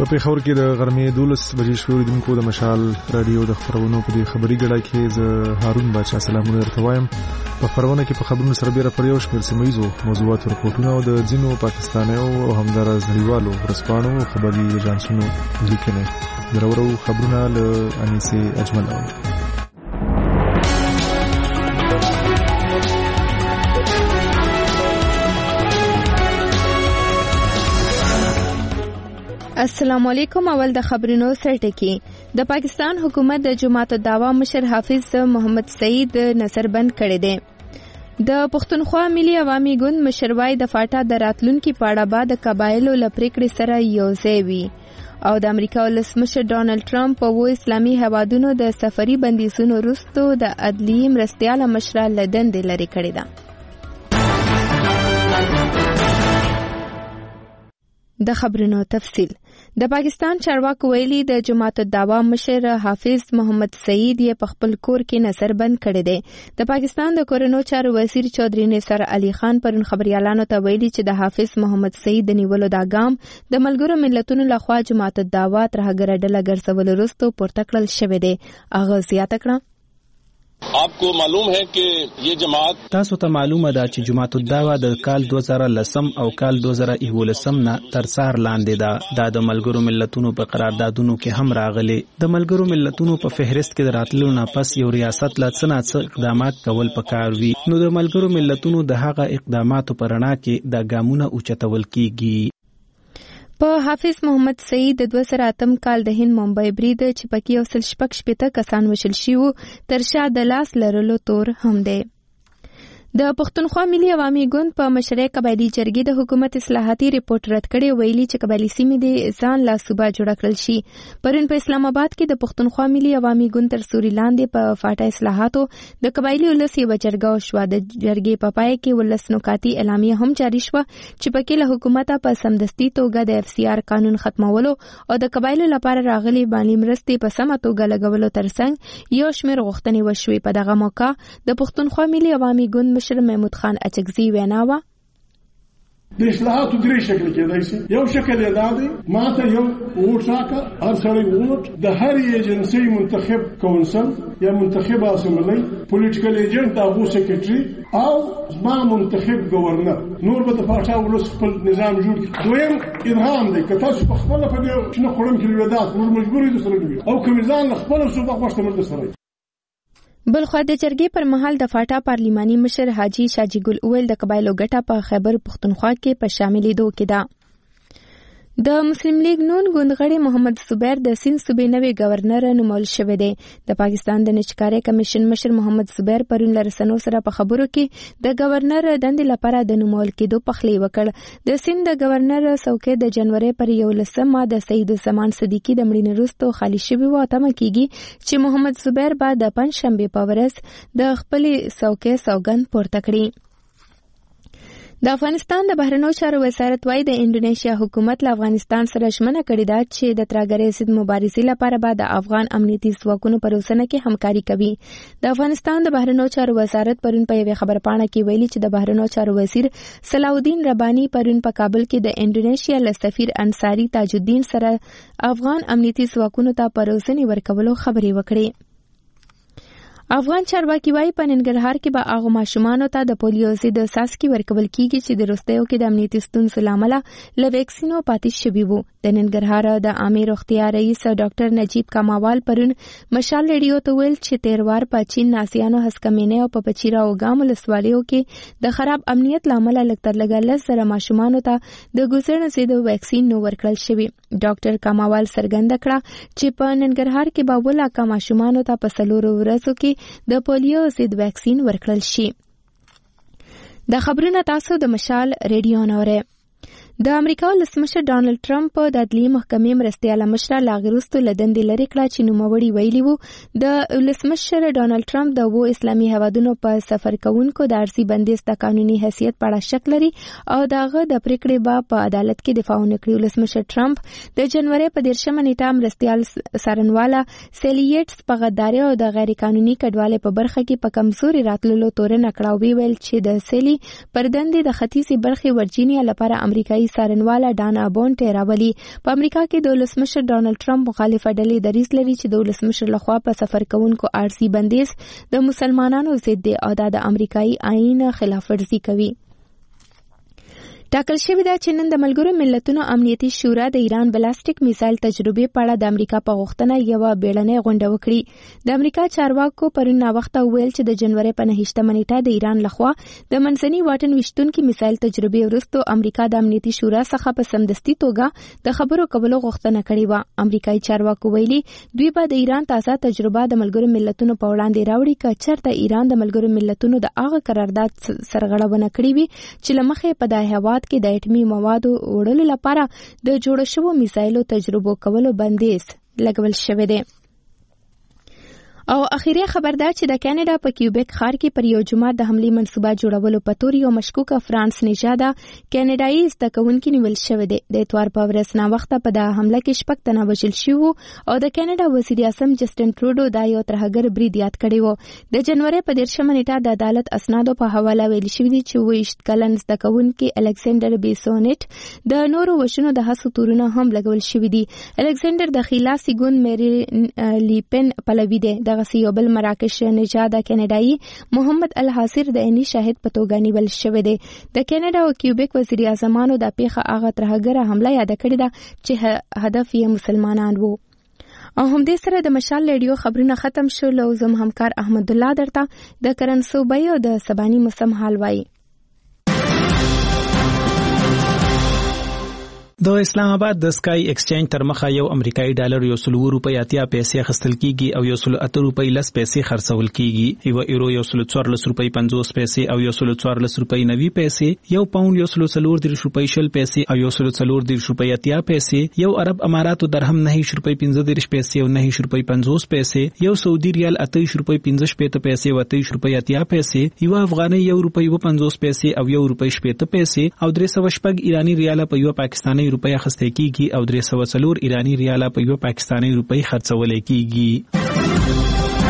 په پېښور کې د غرمې 12 بجې شوې اوریدونکو د مشال رادیو د خبرونو په دې خبري ګړه کې زه هارون باچا سلامونه درته وایم. په خبرونه کې په خبرونو سره بیره پر یو شمېر سیمه‌یزو موضوعاتو رپورټونه او د ځینو پاکستانیو او همدارس نړیوالو ورځپاڼو خبري ایجنسونو لیکنې درورو خبرونه له انیسې اجمل. السلام علیکم. اول د خبرونو سرټکی. د پاکستان حکومت د جماعت الدعوا مشر حافظ محمد سعید نظربند کړی دی. د پښتونخوا ملي عوامي ګوند مشروای د فاټا د راتلونکي پاړه بعد د قبایلو لپریکړې سره یوځای وي او د امریکا ولسمشر ډونالد ټرمپ په اسلامي هیوادونو د سفري بندیزونو وروسته د عدلي مرستيال مشر لدند لري کړی دی. د خبرونو تفصیل. د پاکستان چارواکو ویلي د جماعت الدعوا مشر حافظ محمد سعید یې په خپل کور کې نظربند کړی دی. د پاکستان د کورونو چارو وزیر چودھری نثار علي خان پرون خبريالانو ته ویلي چې د حافظ محمد سعید د نیولو دا ګام د ملګرو ملتونو لخوا جماعت الدعوا تر هغه ډله ګرځول وروسته پورته کړل شوی دی. هغه زیاته کړه आपको मालूम है कि ये जमात تاسو ته معلومه ده چې جماعت الدعوا د کال 2010 او کال 2011 نه تر سار لاندې ده. دا د ملګرو ملتونو په قراردادونو کې هم راغلي. د ملګرو ملتونو په فهرست کې د راتلو نه پس یو ریاست لا څه اقدامات کول پکار وي. نو د ملګرو ملتونو د هغه اقداماتو پر رڼا کې د ګامونه اوچتول کیږي. په حافظ محمد سعید د 2008 کال د هند ممبئی برید چې پکې 166 کسان وشل شوي تر شا د لاس لرلو تور هم دی. د پښتونخوا ملي عوامي ګوند په مشرۍ قبایلی جرګې د حکومت اصلاحاتي ریپورت رد کړی ویلي چې قبایلی سیمې د ځان لا صوبه جوړ کړل شي. پرون په اسلام آباد کې د پښتونخوا ملي عوامي ګوند تر سوري لاندې په فاټا اصلاحاتو د قبایلی ولس یو جرګه شو. د جرګې په پای کې ولس نکاتی اعلامیه هم جاری شو چې پکې له حکومت په سمدستي توګه د FCR قانون ختمولو او د قبایلو لپاره راغلي باندې مرستې په سمه توګه لګولو ترڅنګ یو شمېر غوښتنې وشوي. په دغه موقع د پښتونخوا ملي عوامي ګوند مشر محمود خان اچکزي وینا و د اصلاحاتو درې شکل کېدای شي. یو شکل یې دا دی ماته یو ووټ راکړه، هر سړی ووټ د هر ایجنسۍ منتخب کونسل یا منتخب اسمبلی پولیټیکل ایجنټ د هغو سیکرټري او ما منتخب گورنر نور به د پاچا ولس خپل نظام جوړ کړي. دویم ادغام دی که تاسو په خپله په دې شنه خوړم کې لوېدات موږ مجبور یو سره کوي او که میزان له خپله صوبه غوښته موږ سره. بلخوا د جرګې پر مهال د فاټا پارلیماني مشر حاجی شاجی ګل اول د قبایلو ګټه په خیبر پښتونخوا کې په شاملېدو کې ده. د مسلم لیگ نون ګوندغړی محمد زبیر د سیند صوبې نوی گورنر نومول شوی دی. د پاکستان د نچکارۍ کمیشن مشر محمد زبیر پرون له رسنیو سره په خبرو کې د گورنر دندې لپاره د نومول کېدو پخلی وکړ. د سیند د گورنر څوکۍ د جنوري پر 11 د سید الزمان صدیقي د مړینې وروسته خالی شوې و. تمه کېږي چې محمد زبیر به د پنځشنبې په ورځ د خپلې څوکۍ سوګند پورته کړي. د افغانستان د بهرنیو چارو وزارت وايي د انډونیشیا حکومت له افغانستان سره ژمنه کړې ده چې د ترهګرۍ ضد مبارزې لپاره به د افغان امنیتي ځواکونو په روزنه کې همکاري کوي. د افغانستان د بهرنیو چارو وزارت پرون په یوې خبرپاڼه کې ویلي چې د بهرنیو چارو وزیر صلاح الدین رباني پرون په کابل کې د انډونیشیا له سفیر انصاری تاج الدین سره افغان امنیتي ځواکونو ته په روزنې ورکولو خبرې وکړې. افغان چارواکي وايي په ننګرهار کې به هغو ماشومانو ته د پولیو ضد څاڅکي ورکول کیږي چې د وروستیو کې د امنیتي ستونزو له امله له ویکسینو پاتې شوي وو. د ننګرهار د عامې روغتیا رئیس ډاکټر نجیب کماوال پرون مشال ریډیو ته ویل چې تیروار په چین ناسیانو هسکمینې او په پچیرا او ګام ولسوالیو کې د خراب امنیت له امله لږ تر لږه 10,000 ماشومانو ته د ګوزړ ضد ویکسین نو ورکړل شوي. ډاکټر کماوال څرګنده کړه چې په ننګرهار کې به 2,00,000 ماشومانو ته په 4 ورځو کې د پولیو ضد ویکسین ورکړل شي. د خبرونه تاسو د مشال ریډیو نوره. د امریکا ولسمشر ډونالد ټرمپ د عدلي محکمې مرستیال مشر لاغروستو لدندې لري کړه چې نوموړي ویلي وو د ولسمشر ډونالد ټرمپ د وو اسلامي هیوادونو په سفر کوونکو د ارزي بندیز د قانوني حیثیت په اړه شک لري او دغه د پریکړې به په عدالت کې دفاع ونکړي. ولسمشر ټرمپ د جنوري په 13 نیټه مرستیال سارنواله سیلیټس په غداري او د غیر قانوني کډوالۍ په برخه کې په کمزوري راتللو تورنه کړه او ویل چې د سیلی پر دندې د ختیځي برخې ورجینیا لپاره امریکایي امنیتي څارنواله ډانا بونټ راولي. په امریکا کې د ولسمشر ډانلډ ټرمپ مخالفه ډلې دریځ لري چې د ولسمشر لخوا په سفر کوونکو عارضي بندیز د مسلمانانو ضد دی او دا د امریکایي آئین خلاف ورزي کوي. ټاکل شوې ده چې نن د ملګرو ملتونو امنیتي شورا د ایران بلاستیک میزایل تجربې په اړه د امریکا په غوښتنه یو بیړنۍ غونډه وکړي. د امریکا چارواکو پرون ناوخته ویل چې د جنوري په 9مه نیټه د ایران لخوا د منځني واټن ویشتونکو میزایل تجربې وروسته امریکا د امنیتي شورا څخه په سمدستي توګه د خبرو کولو غوښتنه کړې و. امریکایي چارواکو ویلي دوی به د ایران تازه تجربه د ملګرو ملتونو په وړاندې راوړي که چېرته ایران د ملګرو ملتونو د هغه قرارداد سرغړونه کړې وي چې له مخې په دغه هیواد کې د اټومي موادو وړلو لپاره د جوړ شوو میزایلو تجربو کولو بندیز لګول شوی دی. او اخیری خبر ده چې د کاناډا په کیوبیک ښار کې پر یو جماعت د حملې منصوبه جوړولو په تور یو مشکوکه فرانس نژاده کاناډایي زده کوونکي نیول شوی دی. د اتوار په ورځ ناوخته په دغه حمله کې 6 تنه وژل شوي او د کاناډا وزیر اعظم جسټن ټروډو دا یو ترهګر برید یاد کړی و. د جنوري په 13مه نیټه د عدالت اسنادو په حواله ویل شوی دی چې 28 کلن زده کوونکي الکساندر بیسونټ د نورو وژنو د هڅو تورونه هم لګول شوی دي. الکساندر د خیلا سیګون میری لیپن پلوی دی. دغه یو بل مراکش نژاده کاناډایي محمد الحاصر د عیني شاهد په توګه نیول شوی دی. د کاناډا او کیوبیک وزیر اعظمانو د پیښه هغه ترهګره حمله یاد کړې ده چې هدف یې مسلمانان وو. او همدې سره د مشال رادیو خبرونه ختم شول او زم همکار احمد الله درته د کرنسوبۍ او د سباني موسم حال وایي. د اسلام آباد د سکای ایکسچینج تر مخه یو امریکایي ډالر یو 100 روپۍ اتیا پیسې اخیستل کیږي او یو 108 روپۍ لس پیسې خرڅول کیږي. یو یورو یو 114 روپۍ 50 پیسې او یو 114 روپۍ 90 پیسې. یو پاوند یو 140 روپۍ 40 پیسې او یو 140 روپۍ اتیا پیسې. یو عرب اماراتو درهم 9 روپۍ 15 پیسې او 9 روپۍ 50 پیسې. یو سعودي ریال 28 روپۍ 15 پیسې او 28 روپۍ اتیا پیسې. یو افغاني یو روپۍ 50 پیسې او یو روپۍ 70 پیسې او 300 ایرانی ریال په یو پاکستاني روپۍ اخیستل کیږي او 304 ایرانی ریال په یو پاکستاني روپۍ خرڅول کیږي.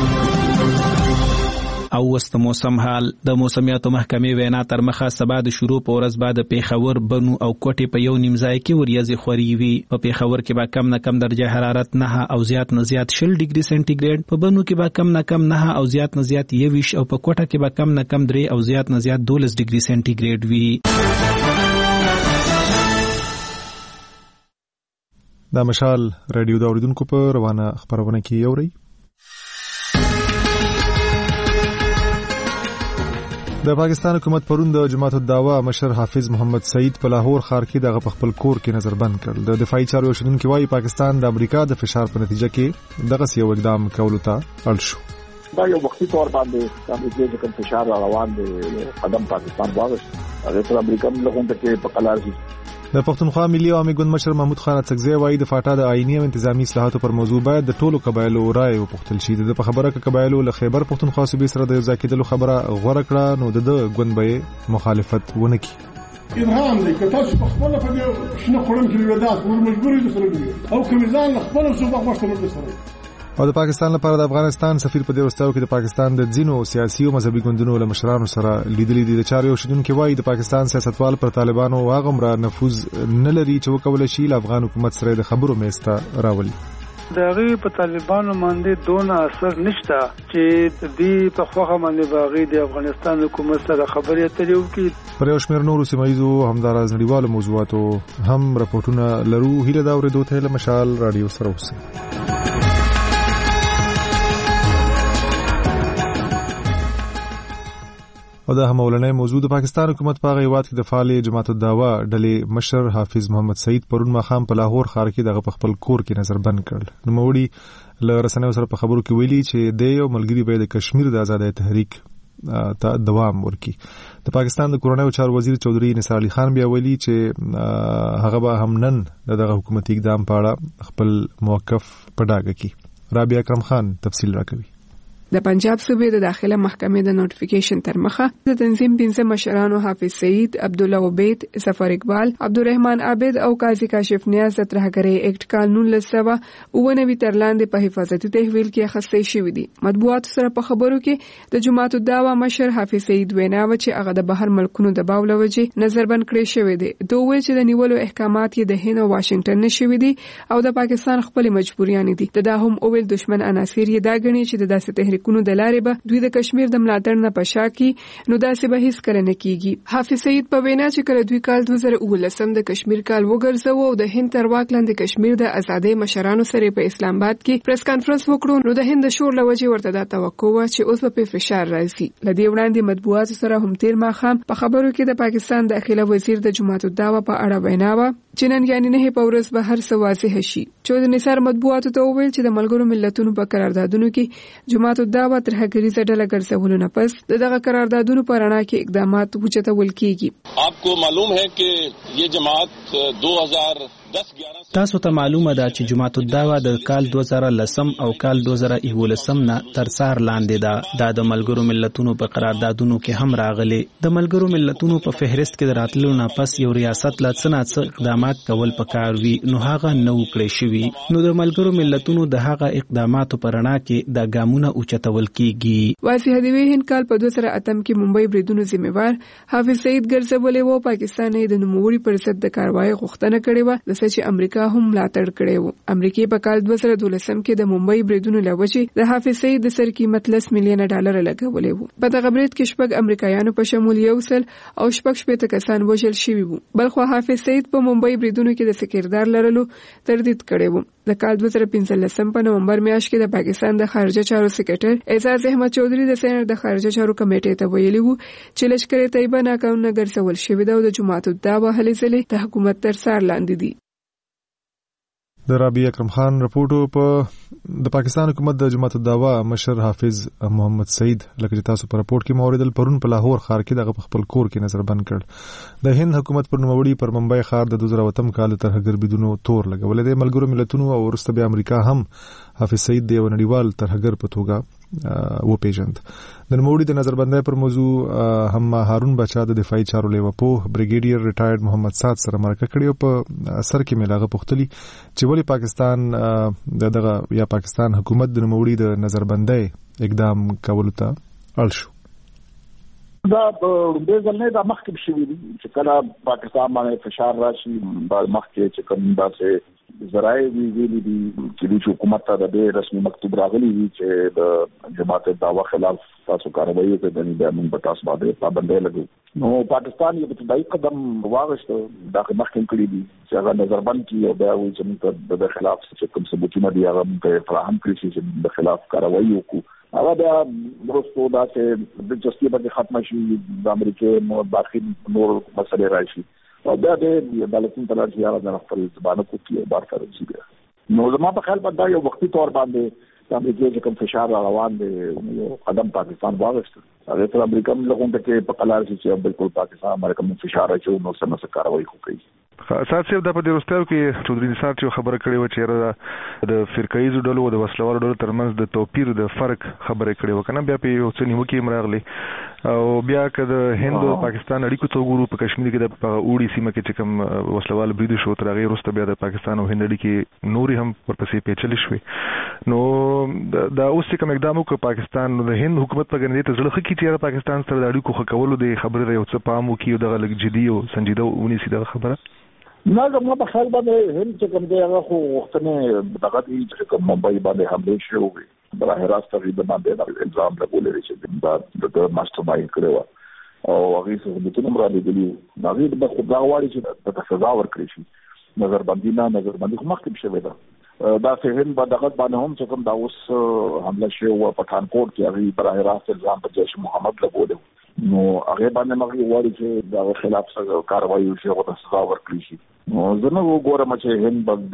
او وست موسم حال د موسمیاتو محکمې وینا تر مخه سبا د شروع په ورځ بعد پیښور بنو او کوټې په یو نیمځای کې وریځې خوري وي. په پیښور کې به کم نه کم درجه حرارت 9 او زیات نه زیات 0 ډیګري سنټیګریډ. په بنو کې به کم نه کم 9 او زیات نه زیات 21 او په کوټه کې به کم نه کم 3 او زیات نه زیات 12 ډیګري سنټیګریډ وي. دا مشال رادیو د اوریدونکو په روانه خبرونه کې یوري. د پاکستان حکومت پرون د جماعت الدعوه مشر حافظ محمد سعید په لاهور ښار کې د خپل کور کې نظر بند کړ. د دفاعي چارو شندونکو وايي پاکستان د امریکا د فشار په نتیجه کې دغه یو اقدام کولو ته اړ شو. دا یو وختي تور باندې امریکا د فشار روان دي قدم پاکستان واغست. هغه پر امریکا ملګرو ته په قلار د پښتونخوا ملي عوامي ګوند مشر محمود خان اڅکزی وايي د فاټا د آئینی او انتظامی اصلاحاتو پر موضوع باید د ټولو قبایلو رائے وپوښتل شي. د خبره ک قبایلو له خیبر پښتونخوا صوبې سره د ځای کېدلو خبره غوړه کړه نو د ګوند به مخالفت ونه کړي. ادغام دی که تاسو په خپل په شنو خورم کې وداس ور مجبورې دي سره او کمیزان خپل صوبه خوښته سره. او د پاکستان لپاره د افغانستان سفیر په دې وروستیو کې د پاکستان د ځینو سیاسي او مذهبي ګوندونو له مشرانو سره لیدلې دي. د چارو شندونکو وايي د پاکستان سیاستوال پر طالبانو واغمره نفوذ نه لري چې وکول شي له افغان حکومت سره د خبرو میسته راولي. دغه په طالبانو باندې دونه اثر نشته چې دې په خوخه باندې باغی د افغانستان حکومت سره خبرې اترې وکړي. پر یو شمېر نورو سیمایزو همداراز نړیوالو موضوعاتو هم راپورټونه لرو. هیله دا اورېدو ته له مشال رادیو سره اوسئ. او دا همولنې موضوع د پاکستان حکومت په غیوات کې د فعال جماعت الدعوه ډلې مشر حافظ محمد سعید پرون مخام په لاهور ښار کې دغه خپل کور کې نظر بند کړل. نو موړي له رسنیو سره په خبرو کې ویلي چې د یو ملګری به د کشمیر د آزادۍ تحریک ته دوام ورکړي. د پاکستان د کورنۍ چارو وزیر چودھری نثار علي خان بیا ویلي چې هغه به هم نن دغه حکومتي اقدام په اړه خپل موقف په ډاګه کړي. رابعه اکرم خان تفصیل راکوي. د پنجاب صوبې د داخله محکمې د نوټیفیکیشن تر مخه د تنظیم 15 مشرانو حافظ سعید، عبدالله عبید، ظفر اقبال، عبدالرحمن عابد او قاضي کاشف نیاز د ترهګرۍ اکټ قانون 1999 تر لاندې په حفاظتي تحویل کې اخیستل شوی دی. مطبوعاتو سره په خبرو کې د جماعت الدعوه مشر حافظ سعید وینا و چې هغه د بهر ملکونو د باو لوجې نظربند کړی شوی دی. دوی ویل چې د نیولو احکامات یې د هند او واشنگټن نه شوی دي او د پاکستان خپل مجبوریان دي. دا هم اویل دشمن عناصر یې دا غني چې د داسې تحریکونو د لارې به دوی د کشمیر د ملاتړ نه پشا کی نو داسې به هیڅ کله نه کیږي. حافظ سعید په وینا چې کله دوی کال 2019 د کشمیر کال وګرځاو او د هند تر واک لاندې کشمیر د ازادۍ مشرانو سره په اسلام آباد کې پریس کانفرنس وکړو نو د هند شور لوجې ورته دا توقع و چې اوس په فشار راځي. لدی وړاندې مطبوعاتو سره هم تیر ماخام په خبرو کې د پاکستان داخله وزیر د جماعت الدعوه په اړه وینا و چې نن یعنی نه په ورځ به هر څه واضح شي. چودري نثار مطبوعاتو ته وویل چې د ملګرو ملتونو په قراردادونو کې جماعت الدعوه ترهګریزه ډله ګرځولو نه پس دغه قراردادونو پر اړه کې اقدامات وچتول کیږي. आपको मालूम है कि ये जमात 2010-11 تاسو ته معلومه ده چې جماعت الدعوه د کال 2010 او کال 2011 نه تر څار لاندې ده. د ملګرو ملتونو په قراردادونو کې هم راغلي. د ملګرو ملتونو په فهرست کې دراتلو نه پس یو ریاست لا څه اقدامات کول پکار وي نو هغه نو کړی شوی. نو د ملګرو ملتونو د هغه اقداماتو پر اړه کې د ګامونه اوچتول کیږي. واضح دی هند کال په 2008 کې ممبئی بریدونو ذمہوار حافظ سعید ګرځولې وو. پاکستان یې د نوموړي پر ضد د کاروایی غوښتنه کړې و د چې امریکا هم ملاتړ کړی وو. امریکا په کال 2012 کې د ممبئی بریدونو لوجې د حافظ سعید د سر قیمت $10 ملیون لګولې وو. په دغه برید کې شپږ امریکایانو په شمول یو سل او شپږ کسان وژل شوي وو. بلخو حافظ سعید په ممبئی بریدونو کې د سکردار لرلو تردید کړی وو. د کال 2015 په نومبر میاشت کې د پاکستان د خارجه چارو سکرټر اعزاز احمد چودھری د سېنات د خارجه چارو کمیټې ته ویلي وو چې لشکره طیبه ناقانونه ګرځول شوی دی او د جماعت الدعوه هلې ځلې د حکومت تر څار لاندې دي. د رابعه اکرم خان رپورټو په د پاکستان حکومت د جماعت الدعوه مشر حافظ محمد سعید لکه چې تاسو په رپورټ کې موریدل پرون په لاهور ښار کې دغه خپل کور کې نظر بند کړ. د هند حکومت پر نوموړي پر ممبئی ښار د 2008 کال ترهګر بيدونو تور لګولې د ملګرو ملتونو او ورسته به امریکا هم حافظ سعید د نړیوال ترهګر په توګه و پیژند. د نوموړي د نظربندۍ پر موضوع هم هارون بچا د دفاعي چارو لیوپو بریګیډیر ریټایرډ محمد سعد سره مرکه کړې او په سر کې ملاغه پختلی چې ولی پاکستان دغه یا پاکستان حکومت د نوموړي د نظربندۍ اقدام کولو ته اړ شو. دا د ځلنه د مخکې شوی چې کله پاکستان باندې فشار راشي مخکې چې کوم داسې زراعي ویلي دي چې د حکومت ته د رسمي مکتوب راغلی وي چې د جماعت الدعوه خلاف تاسو کاروایی کوي د موږ په تاسو باندې پابندۍ لګو. نو پاکستان یو ابتدایي قدم واغست دا مخکې کړی دي چې هغه نظربند کی او بیا وایي چې موږ د خلاف چې کوم ثبوتونه دي هغه موږ فراهم کړی چې د خلاف کاروایی وکړو. هغه بیا ورسته دا چې د جستي باندې ختم شي د امریکای نو باقي نور مسلې راشي او بیا د عدالتونو تر څنګ هغه د خپل زبانه کوي بار کړی شي. نو زما په خیال باندې یو وختي تور باندې د امریکای کوم فشار روان دی یو قدم پاکستان واغست. هغه تر امریکا ملګرو ته په قلار شي چې بالکل پاکستان امریکا مو فشار اچو نو سم کاروایی کوي. سات صاحب د په دروستیو کې چودري نثار چې خبره کړې و چې د فرقایزو ډلو او د وسلوالو ډلو ترمنځ د توپیر د فرق خبره کړې و کنه بیا په یو څه نیوکې مرغلي او بیا که د هند او پاکستان اړیکو ته وګورو په کشمیر کې د اوړي سیمه کې چې کوم وسلوال برید شو تر هغه وروسته بیا د پاکستان او هند اړیکې نوري هم ورپسې پیچلې شوې. نو دا اوس کوم اقدام وکړ پاکستان د هند حکومت په ګڼې ته ځل خکې چې پاکستان سره د اړیکو ښه کولو د خبرې یو څه پام وکړي دغه لږ جدي او سنجیده ونیسي دغه خبره. نه زما په خیال باندې هند چې کوم دی هغه خو وختونه دغه دی چې کوم ممبئی باندې حمله شوې براه راست تقریبا باندې الزام لګولې چې د ماستر مایند کړو او هغه څه د تنم را لګلی هغه د خدای غواړي چې د سزا ورکړي شي نظربندي خو مخکې شوی دا هند دغه باندې هم چې کوم دا اوس حمله شوه په پټانکوټ کې هغه براه راست الزام په جیش محمد لګولې نو هغه باندې مغري وایي چې دا خلاف څه کاروایی وشي او د سزا ورکړي شي. نو زه نو وګورم چې هند بس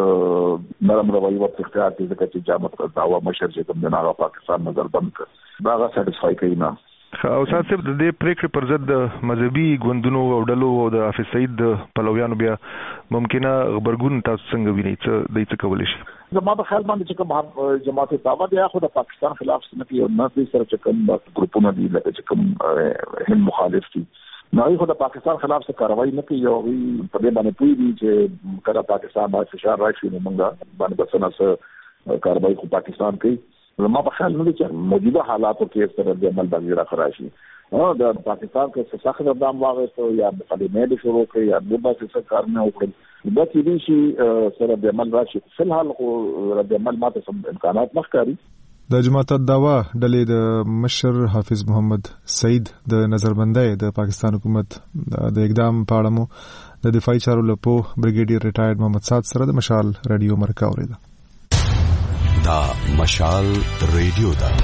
دینه نرم روایي ورته اختیار کړي ځکه چې جامعه دعوا مشر چې کوم د ناغه پاکستان نظر بند کړ دا غا سټیسفای کوي نه. او سات صاحب د دې پریکړې پر ضد د مذهبي ګوندونو او ډلو او د حافظ سعید د پلویانو بیا ممکنه خبرګون تاسو څنګه وینئ چې د څه کولای شي؟ زما په خیال باندې چې کوم جماعت دعوا دی خو د پاکستان خلاف څه نه کوي او نه دوی سره چې کوم ګروپونه دي لکه چې کوم هند مخالف دي نو خو د پاکستان خلاف څه کاروایی نه کوي او په دې باندې پوي دي چې کله پاکستان باندې فشار راشي نو موږ باندې بسنه څه کاروایی خو پاکستان کوي زما په خیال نه دي چې موجوده حالاتو کې سره د عمل باندې راخراشي د پاکستان کې څه سخت اقدام واغسته یا مقدمه دې شروع کړي یا د باسي څه کار نه وکړي د دې شي سره د عمل راشي په الحال خو د عمل ماته سم امکانات مخکاري د جماعت دعوا ډلې د مشر حافظ محمد سعید د نظربندۍ د پاکستان حکومت د اقدام په اړه مو د دفاعي چارو لپو بریګیډیر ریټایرډ محمد سعد سره د مشال رادیو مرکه اوریده دا مشال رادیو دا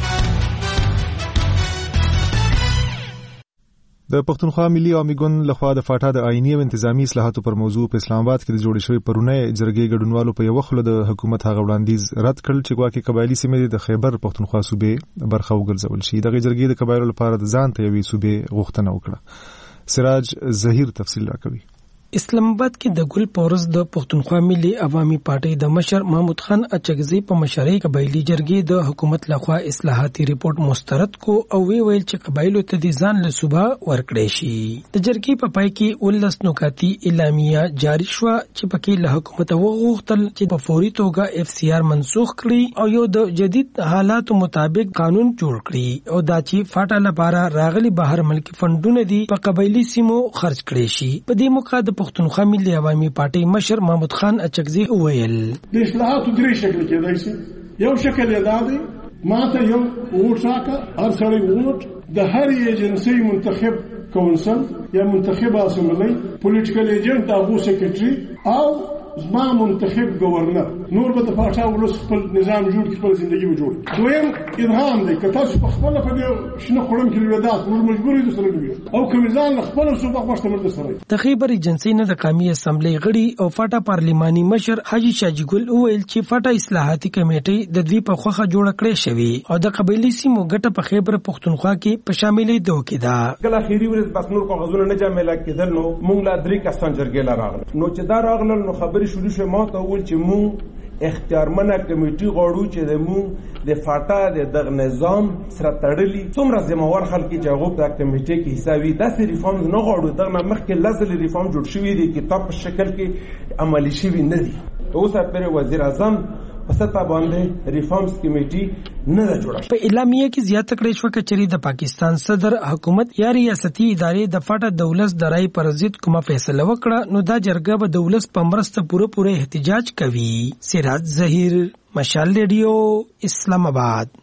د پښتونخوا ملي عوامي ګوند لخوا د فاټا د آئینی او انتظامی اصلاحاتو پر موضوع په اسلام آباد کې د جوړې شوی پرونی جرګې ګډونوالو په یو خله د حکومت هغه وړاندیز رد کړل چې ګواکې قبایلی سیمې د خیبر پښتونخوا صوبې برخه وګرځول شي دغه جرګې د قبایلو لپاره د ځان ته یوې صوبې غوښتنه وکړه سراج ظهیر تفصیل راکوي اسلام آباد کې د ګل پورز د پښتونخوا ملي عوامي پارټي د مشر محمود خان اچکزي په مشرۍ قبایلی جرګې د حکومت لخوا اصلاحاتي ریپورت مسترد کو او ویل چې قبایلو ته د ځان له صوبه ورکړې شي د جرګې په پای کې ولس نوکاتی اعلامیه جاری شو چې پکې له حکومت وغوښتل چې په فوري توګه اف سی آر منسوخ کړي او یو د جدید حالاتو مطابق قانون جوړ کړي او دا چې فاټا لپاره راغلي بهر ملکی فندونه دي په قبایلی سیمو خرج کړي شي په دې موقع د پښتونخوا ملي عوامي پارټي مشر محمود خان اچکزي وویل د اصلاحاتو درې شکل کېدای شي یو شکل یې دا دی ماته یو ووټ راکړه هر سړی ووټ د هر ایجنسۍ منتخب کونسل یا منتخب اسمبلی پولیټیکل ایجنټ هغه سیکریټري او زما منتخب گورنر نور به د پاټا ولس خپل نظام جوړ کړي خپل ژوندۍ به جوړ دویم ادغام دی که تاسو په خپل په دې شنو خړم کې ولادت موږ مجبور یو سره دی او کمیزان خپل صوبه غوښته مرده سره د خیبر ایجنسی نه د قومي اسمبلی غړي او فاټا پارلیماني مشر حاجی شاجی ګل وویل چې فاټا اصلاحاتي کمیټه د دوی په خوخه جوړ کړې شوی او د قبایلی سیمو ګټه په خیبر پښتونخوا کې په شاملې دوه کې ده کله اخیری ورځ بس نور کاغذونه نه جامل کېدل نو مونږ لا درې کسان جرګې لا راغله نو چې دا راغله نو خبرې شروع شوه ما ته ول چې مونږ اختیارمنه کمیټي غواړو چې د مونږ د فاټا د دغه نظام سره تړلي څومره ذمہوار خلک چې هغه په کمیټې کې حسابي داسې ریفارم نه غواړو دغه مخکې لازم ریفارم جوړ شوی دی کتاب په شکل کې عملی شوی نه دي اوس پر وزیر اعظم پستا باندې ریفارمز کمیټي نه جوړه په اعلامیه کې زیاته کړې شو چې د پاکستان صدر حکومت یا ریاستي ادارې د فاټا دولت درای پر ضد کومه فیصله وکړه نو دا جرګه به دولت په مرسته پوره احتجاج کوي سراج ظهیر مشال ریډیو اسلام آباد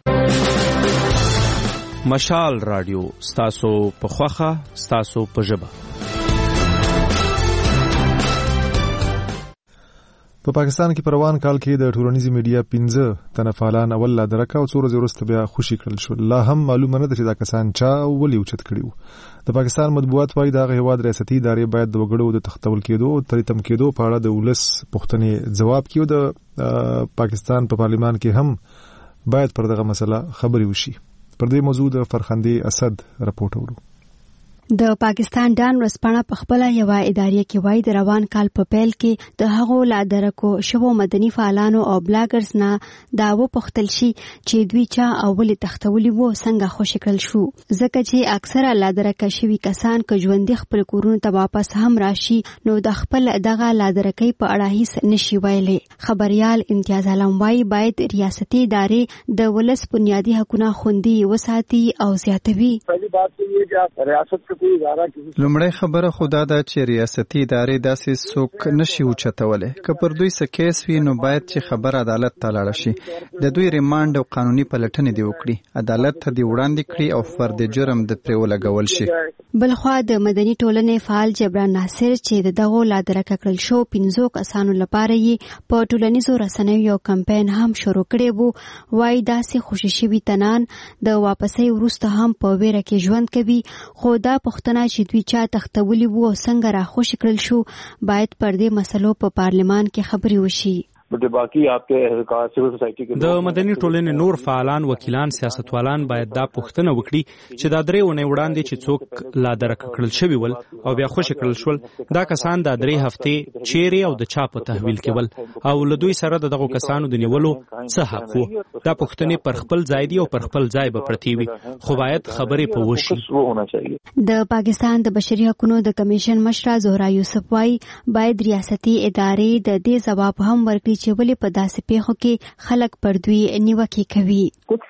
مشال رادیو ستاسو په خوخه ستاسو په ژبه په پاکستان کې پروان کال کې د ټولنیزي میډیا 15 تنه فعالان اول لا درکا او څو ورځې وروسته بیا خوشي کړل شو لا هم معلومه نه ده چې دا کسان چا ولي اوچت کړیو د پاکستان مطبوعات وايي دا هیواد ریاستي ادارې باید د وګړو د تختول کېدو او تریتم کېدو په اړه د ولس پوښتنې جواب کیو د پاکستان په پارلیمان کې هم باید پر دغه مسله خبري وشي پر دې موضوع د فرخندي اسد راپورټ ورو د پاکستان ډان ورځپاڼه په خپل یو ادارې کې وایي د روان کال په پیل کې د هغو لادرکو شوو مدني فعالانو او بلاګرز نه دا و پختل شي چې دوی چا اول تختولي وو څنګه خوشی کړل شو ځکه چې اکثره لادرکه شوی کسان که ژوند خپل کورونو ته واپس هم راشي نو د خپل دغه لادرکې په اړه هیڅ نشي ویلې خبريال امتیاز علم وايي باید ریاستي ادارې د ولس بنیادی حقوقونه خوندي وساتي او زیاتوي پہلی بات تو یہ کہ ریاست لومړی خبره خدا ده چې ریاستي ادارې داسې څوک نشي اوچتولی که پر دوی څه کیس وي نو باید چې خبر عدالت ته لاړه شي د دوی ریمانډ او قانوني پلټنې دی وکړي عدالت ته دی وړاندې کړي او فرد جرم د پرې ولګول شي بلخوا د مدني ټولنې فعال جبران ناصر چې د دغو لادرکه کړل شو 15 کسانو لپاره یې په ټولنیزو رسنیو یو کمپاین هم شروع کړی وو وایي داسې خوشي شوي تنان د واپسۍ وروسته هم په ویره کې ژوند کوي خو دا پښتنه چې دوی چا تختولي وو څنګه را خوشی کړل شو باید پر دې مسلو په پارلمان کې خبري وشي بلکې باقي आपके सिविल सोसाइटी کې د مدني ټولنې نور فعالان وکیلان سیاستوالان باید دا پوښتنه وکړي چې دا درې ونې وړاندې چې څوک لا درک کړل شوی ول او بیا خوشی کړل شول دا کسان د 3 هفتې چیرې او د چا په تحویل کې ول او له دوی سره دغه کسانو د نیولو څه حق وو دا پوښتنې پر خپل ځای دی او پر خپل ځای به پرتی وي خو باید خبرې په وشي د پاکستان د بشري حقوقو د کمیشن مشر زهرا یوسف وايي باید ریاستي ادارې د دې ځواب هم ورکړي چې ولې په داسې پیښو کې خلک پر دوی نیوکې کوي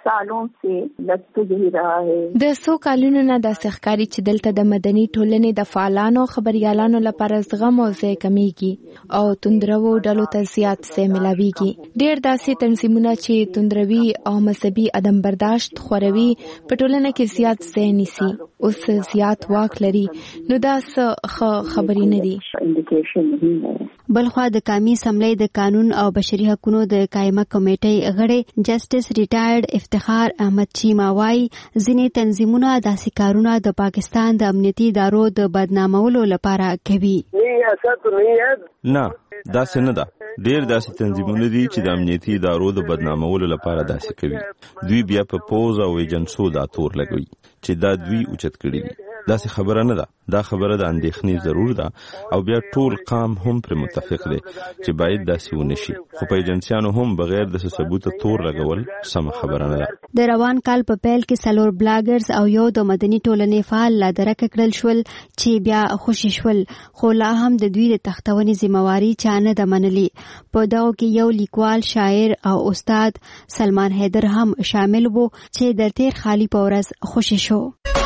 د څو کالونو نه داسې ښکاري چې دلته د مدني ټولنې د فعالانو خبريالانو لپاره زغم او ځای کمیږي او توندرو ډلو ته زیات ځای ملاويږي ډېر داسې تنظیمونه چې توندروي او مذهبي عدم برداشت خوروي په ټولنه کې زیات ځای نیسي اوس زیات واک لري نو دا څه خبرې نه دي بلخوا د قومي اسمبلی د قانون او بشري حقوقو د قائمه کمیټې غړي جسټس ریټایرډ افتخار احمد چیما وايي ځینې تنظیمونه داسې کارونه د پاکستان د امنیتي ادارو د بدنامولو لپاره کوي نه داسې نه ده ډېر داسې تنظیمونه دي چې د امنیتي ادارو د بدنامولو لپاره داسې کوي دوی بیا په پوز او ایجنسو دا تور لګوي چې دا دوی اوچت کړي دي داسې خبره نه ده دا خبره د اندېښنې ضرور ده او بیا ټول قام هم پر متفق دی چې باید داسې ونشي خو په ایجنسیانو هم بغیر د ثبوت تور لګول سم خبره نه ده د روان کال په پیل کې سلور بلاګرز او یو د مدني ټولنې فعال لا درک کړل شول چې بیا خوشی شول خو لا هم د دوی د تختونې ذمہواری چا نه ده منلې په دغه کې یو لیکوال شاعر او استاد سلمان حیدر هم شامل وو چې د تیر خالی په ورځ خوشی شو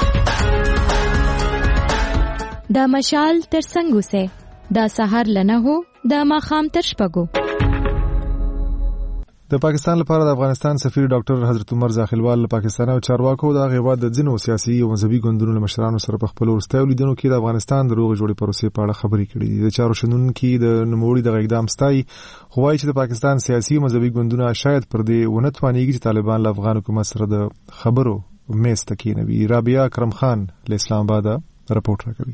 دا مشال تر څنګه سه دا سحر لنه هو دا ماخام تر شپګو د پاکستان لپاره د افغانستان سفیر ډاکټر حضرت عمر زاخیلوال له پاکستان او چارواکو د غیبات د ځینو سیاسي او مذهبي ګوندونو له مشرانو سره په خپل ورستیو لیدنو کې د افغانستان د روغ جوړې پروسې په اړه خبرې کړې دي د چارو شنونکو د نوموړي د اقدام ستای خو وايي چې د پاکستان سیاسي او مذهبي ګوندونه شاید پر دې ونه توانېږي چې طالبان له افغان حکومت سره د خبرو میز ته کېنوي رابعه کرم خان له اسلام آباد رپورټ راکوي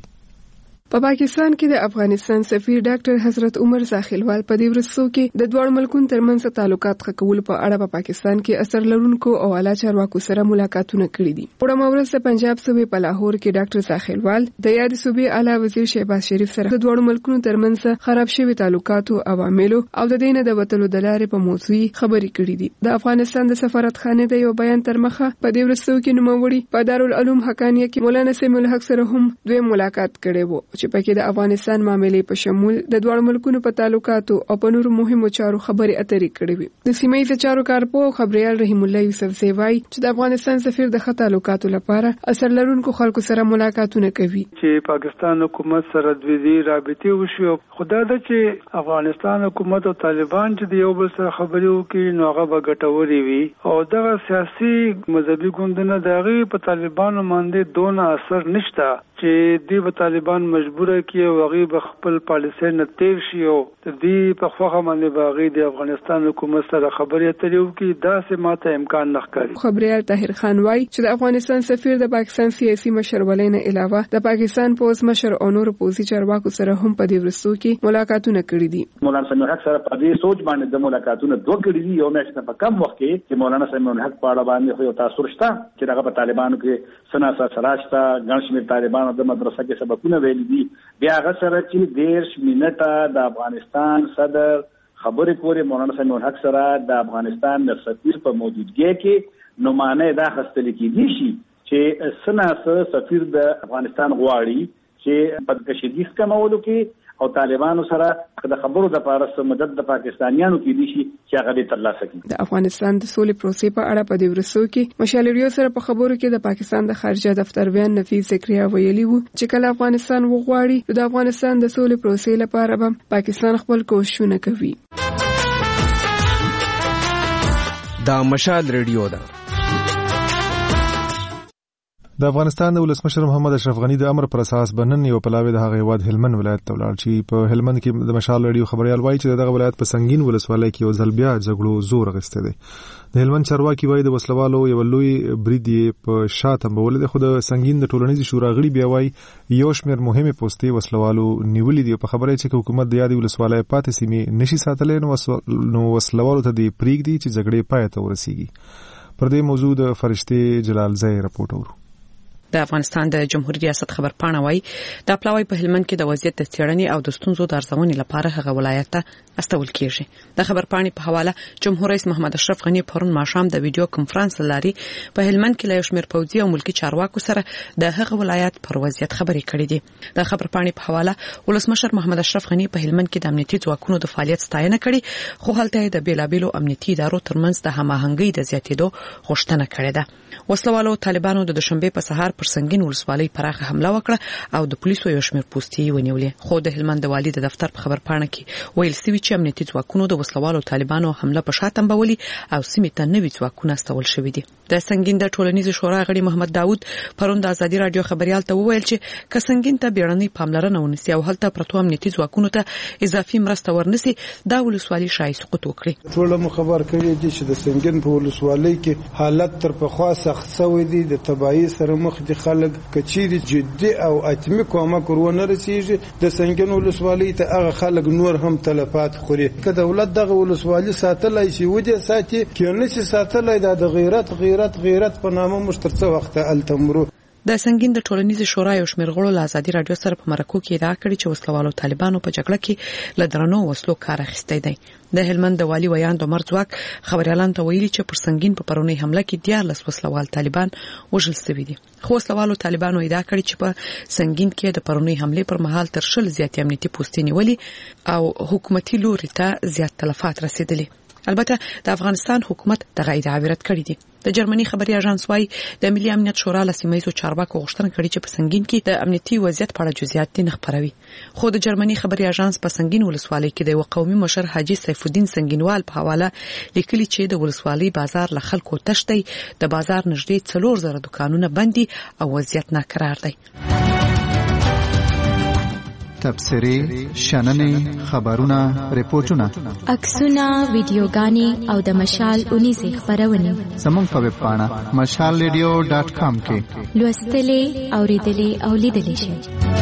په پاکستان کې د افغانستان سفیر ډاکټر حضرت عمر زاخیلوال په دې ورځو کې د دوه ملکونو ترمنځ تعلقات ښه کولو په اړه په پاکستان کې اثر لرونکو او اعلی چارواکو سره ملاقاتونه کړي دي. په مورز د پنجاب صوبې په لاهور کې ډاکټر زاخیلوال د یاد صوبې اعلی وزیر شهباز شریف سره د دوه ملکونو ترمنځ خراب شوی تعلقاتو عواملو او د دینه د وټلو د لارې په موضوع خبرې کړي دي. د افغانستان د سفارتخانه د یو بیان تر مخه په دې ورځو کې نوموړي په دارالعلوم حقانیه کې مولانا سمیع الحق سره هم دوی ملاقات کړي وو چې پکې د افغانستان معاملې په شمول د دوه ملکونو په تعلقاتو او په نورو مهمو چارو خبرې اترې کړې وي. د سیمې چارو کارپو خبريال رحیم الله یوسف زیوای چې د افغانستان سفیر د خط تعلقاتو لپاره اثر لرونکو خلکو سره ملاقاتونه کوي چې پاکستان حکومت سره د دې رابطې وشو. خدای دې چې افغانستان حکومت او طالبان چې د یو بل سره خبرې وکړي نو هغه به ګټوري وي او دغه سیاسي مذهبي ګوندونه دغه په طالبانو باندې دونه اثر نشته چې دی به طالبان مجبوره کړي او هغه به خپل پالیسي نه تیر شي او د دې په خوخه باندې باغی د افغانستان حکومت سره خبرې اترې وکړي دا سه ماته امکان نه ښکاري. خبريال طاهر خان وايي چې د افغانستان سفیر د پاکستان سیاسي مشرولۍ نه علاوه د پاکستان پوز مشر او نور پوزي چارواکو سره هم په دې ورځو کې ملاقاتونه کړي دي. مولانا سمیع الحق سره په دې سوچ باندې د ملاقاتونو دوه کړي دي یو میاشت په کم وخت کې چې مولانا سمیع الحق په اړه باندې یو تاثیر شته چې هغه په طالبانو کې سناسا سراشتا ګڼشمیر طالبانو د مدرسې کې سبقونه ویل دي بیا هغه سره چې 10 منټه د افغانستان صدر خبرې کولې مولانا سمیع الحق سره د افغانستان د سفیر په موجودګۍ کې نو معنی دا خستل کېږي شي چې سناسا سفیر د افغانستان غواړي چې په کشیدګۍ کمولو کې او طالبانو سره د خبرو د پارس مدد د پاکستانیانو کې دي چې هغه دې ترلاسه کړي. د افغانستان د سولې پروسې په اړه په دې ورځو کې مشالریو سره په خبرو کې د پاکستان د خارجه دفتر بیان نفیس زکریا ویلي وو چې کله افغانستان وغواړي د افغانستان د سولې پروسې لپاره به پاکستان خپل کوښښونه کوي. دا مشال ریډیو ده. د افغانستان د ولسمشر محمد اشرف غنی د امر پر اساس بنن یو پلاوی د هغه هیواد هلمند ولایت ته ولاړ چې په هلمند کې د مشال رادیو خبريال وایي چې دغه ولایت په سنگین ولسوالۍ کې یو ځل بیا جګړو زور غسته دی. د هلمند چارواکي وایي د وسلوالو یو لوی برید په شاته بول د خود سنگین د ټولنیز شورا غړي بیا وایي یو شمېر مهمه پوسټي وسلوالو نیولې دی. په خبره چې حکومت د یادې ولسوالۍ پاتې سیمې نشي ساتلې نو وسلوالو ته دی پریږدي چې جګړې پای ته ورسیږي. پر دې موضوع د فرشته جلال زئی راپورټ ورو. د افغانستان د جمهوریت ریاست خبرپاڼه وایي دا پلاوی په هلمند کې د وضعیت د څېړنې او د ستونزو د ارزونې لپاره هغه ولایت ته استول کیږي. د خبرپاڼې په حواله جمهور رئیس محمد اشرف غنی پرون ماښام د ویډیو کنفرانس لاري په هلمند کې له یو شمېر پوځي او ملکی چارواکو سره د هغه ولایت پر وضعیت خبرې کړې دي. د خبرپاڼې په حواله ولسمشر محمد اشرف غنی په هلمند کې د امنیتي ځواکونو د فعالیت ستاینه کړې، خو هلته د بیلابېلو امنیتي ادارو ترمنځ د هماهنګۍ د زیاتېدو غوښتنه کړې ده. وسلوالو طالبانو د دوشنبه په سهار پر سنگین ولسوالۍ پراخه حمله وکړه او د پولیسو یو شمېر پوسټي ونیولې. خو د هلمند والي د دفتر په خبرپاڼه کې ویل شوی چې امنیتي ځواکونو د وسلوالو طالبانو حمله په شا تنبولي او سیمې ته نوي ځواکونه استول شوي دي. د سنگین د ټولنیز شورا غړي محمد داوود پرون د ازادي رادیو خبريال ته وویل چې که سنگین ته بیړنۍ پاملرنه ونیسي او هلته پرتو امنیتي ځواکونو ته اضافي مرسته ورنسي دا ولسوالۍ شای سقوط وکړي. ټول خبر کوي چې د سنگین په ولسوالۍ کې حالت تر پخوا سخت شوی دی، د تباہي سره مخ دي خلک. کچيري جدي او اتمی کومک ورونه رسیږي د سنگین ولسوالۍ ته هغه خلک نور هم تلفات خوري. که دولت دغه ولسوالۍ ساتلای شي ودی ساتي کینه چې ساتلای د غیرت په نامه مشترکه وخت التمرو. د سنگین د ټولنیز شورا یو شمېر غړو له ازادي رادیو سره په مرکو کې ادعا کړې چې وسلوالو طالبانو په جګړه کې له درنو وسلو کار اخیستی دی. د هلمند د والي ویاند عمر ځواک خبريالانو ته ویلي چې پر سنگین په پرونی حمله کې 14 وسلوال طالبان وژل شوي دي. خو وسلوالو طالبانو ادعا کړې چې په سنگین کې د پرونی حمله پر مهال تر 10 زیات امنیتي پوسټي نیولې او حکومتي لوري ته زیات تلفات رسیدلي. البته د افغانستان حکومت د غیر عبرت کړی دی. د جرمني خبري اژانس وايي د ملي امنیت شورا له سیمایي چارواکو غوښتنه کړې چې په سنگین کې د امنیتي وضعیت په اړه جزئیات نه خبروي. خو د جرمني خبري اژانس په سنگین ولسوالۍ کې د یو قومي مشر حاجی سیف الدین سنگینوال په حواله لیکلي چې د ولسوالۍ بازار له خلکو تشتي، د بازار نږدې 4000 دکانونه بندي او وضعیت ناکرار دی. تبصرې، شننې، خبرونه، ریپورتونه، عکسونه، ویډیوګانې او د مشال اونیزې خبرونه زموږ په ویب پاڼه mashalradio.com کې لوستلې، اوریدلې او لیدلې شئ.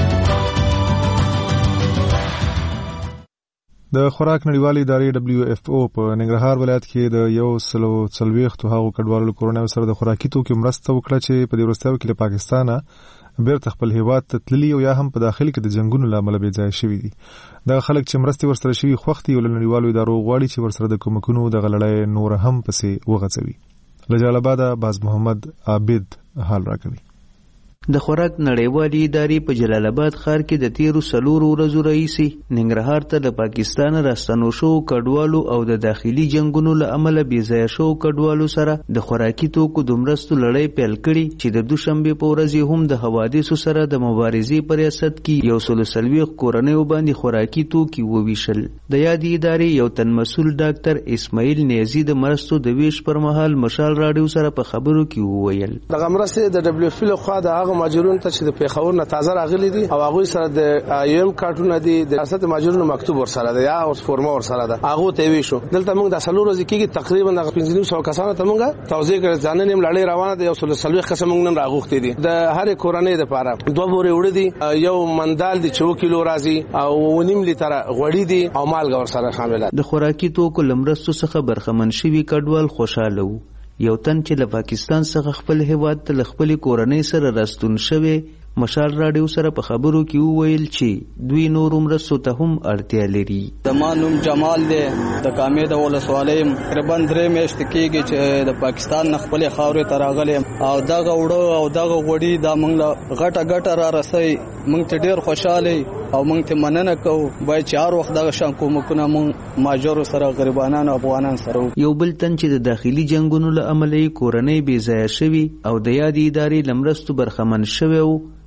د خوراک نړیوالې ادارې WHO په ننګرهار ولایت کې د 140 هغو کډوالو کورونه سره د خوراکي توکو مرسته وکړه چې په دې وروستیو کې له پاکستانه بیرته خپل هیواد ته تللي او یا هم په داخل کې د جنگونو لامل بې ځای شوي دي. دا خلک چې مرستې ورسره شوي خوختي ول نړیوالو ادارو غواړي چې ورسره د کومکونو د غلړۍ نور هم پسې وغځوي. له جلال آباد باز محمد عابد حال راکوي. د خوراک نړیوالې ادارې په جلال آباد ښار کې د تیرو 4 ورځو راهیسې ننګرهار ته د پاکستان راستنو شو کډوالو او د داخلي جنگونو له امله بې ځایه شو کډوالو سره د خوراکي توکو د مرستو لړۍ پیل کړي چې د دوشنبه په ورځ هم د حوادثو سره د مبارزې په ریاست کې 140 کورنیو باندې خوراکي توکي وویشل. د یادې ادارې یو تن مسؤل ډاکټر اسماعیل نیازي د مرستو د ویش پر مهال مشال راډیو سره په خبرو کې وویل دغه مرستې د WFP له خوا د ماجرون ته چې د پیښور نه تازه راغلي دي او هغه سره د IOM کارتونه دي د ریاست ماجرونو مکتوب ور سره ده یا اوس فورما ور سره ده هغه ته وی شو. دلته موږ د سلور ورځې کې تقریبا د 500 کسانو ته موږ توزیع کړل. ځاننه هم لړۍ روانه ده. یو سل سلوي قسم موږ نن راغوختې دي د هر کورنۍ لپاره 2 بورې وړي دي، یو مندال دي 2 کیلو راځي او 1.5 لیټر غوړي دي او مالګه ور سره شامل ده. د خوراکي توکو لمرستو څخه برخمن شوي کډوال خوشاله وو. یو تن چې له پاکستان څخه خپل هیواد ته خپل کورنۍ سره راستون شوی مشال راډیو سره په خبرو کې وویل چې دوی نور مرستو ته هم اړتیا لري. د مانوم جمال دی د کامې د ولسوالۍ تقریبا 3 میاشتې کېږي چې د پاکستان نه خپل خاورې ته راغلی او دغه وړو او دغه غوړي دا موږ له غټه را رسي. موږ ته ډېر خوشاله او موږ ته مننه کوو. باید چې هر وخت دغه شان کومکونه موږ ماجرو سره غریبانان او افغانان سره. یو بل تن چې د داخلي جنگونو له امله کورنۍ بې ځایه شوي او د یادې ادارې لمرستو برخمن شوی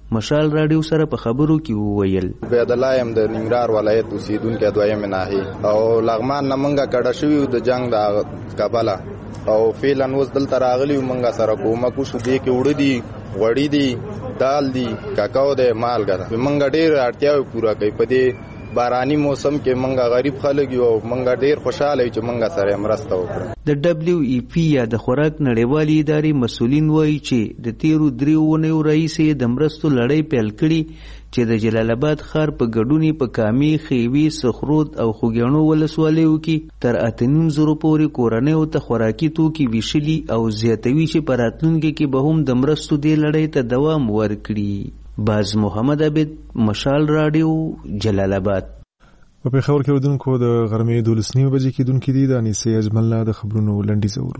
مشال رادیو سره په خبرو کې وویل عبید الله يم د ننګرهار ولایت اوسیدونکو دویم ناحیه او لغمان نمنګه کډه شوی د جنگ د کابل او فعلا اوس دلته راغلی منګه سره کومه کو شو دې کې وړي دي غوړي دي دال دي کاکاو د مالګه منګه ډیر اړتیاوي پورا کوي په دې باراني موسم کې منګه غریب خلک یو منګه ډیر خوشاله چې منګه سره مرسته وکړه د دبليو ای پی یا د خوراک نړیوالې ادارې مسولین وایي چې د تیرو 3 ونیو رئیسې د مرستو لړۍ پیل کړي چې د جلال آباد ښار په ګډونی په کامي خیوي سخرود او خوګیانو ولسوالیو کې تر 8.5 پورې کورنۍ او ته خوراکي توکي ویشلي او زیاتوي چې په راتلونکي کې به هم د مرستو دې لړۍ ته دوام ورکړي باز محمد عبد مشال رادیو جلال آباد په پیښور کې ودونکو د غرمې 12:30 بجې کې دونکو دي د انیسه اجمل د خبرونو لنډي زورو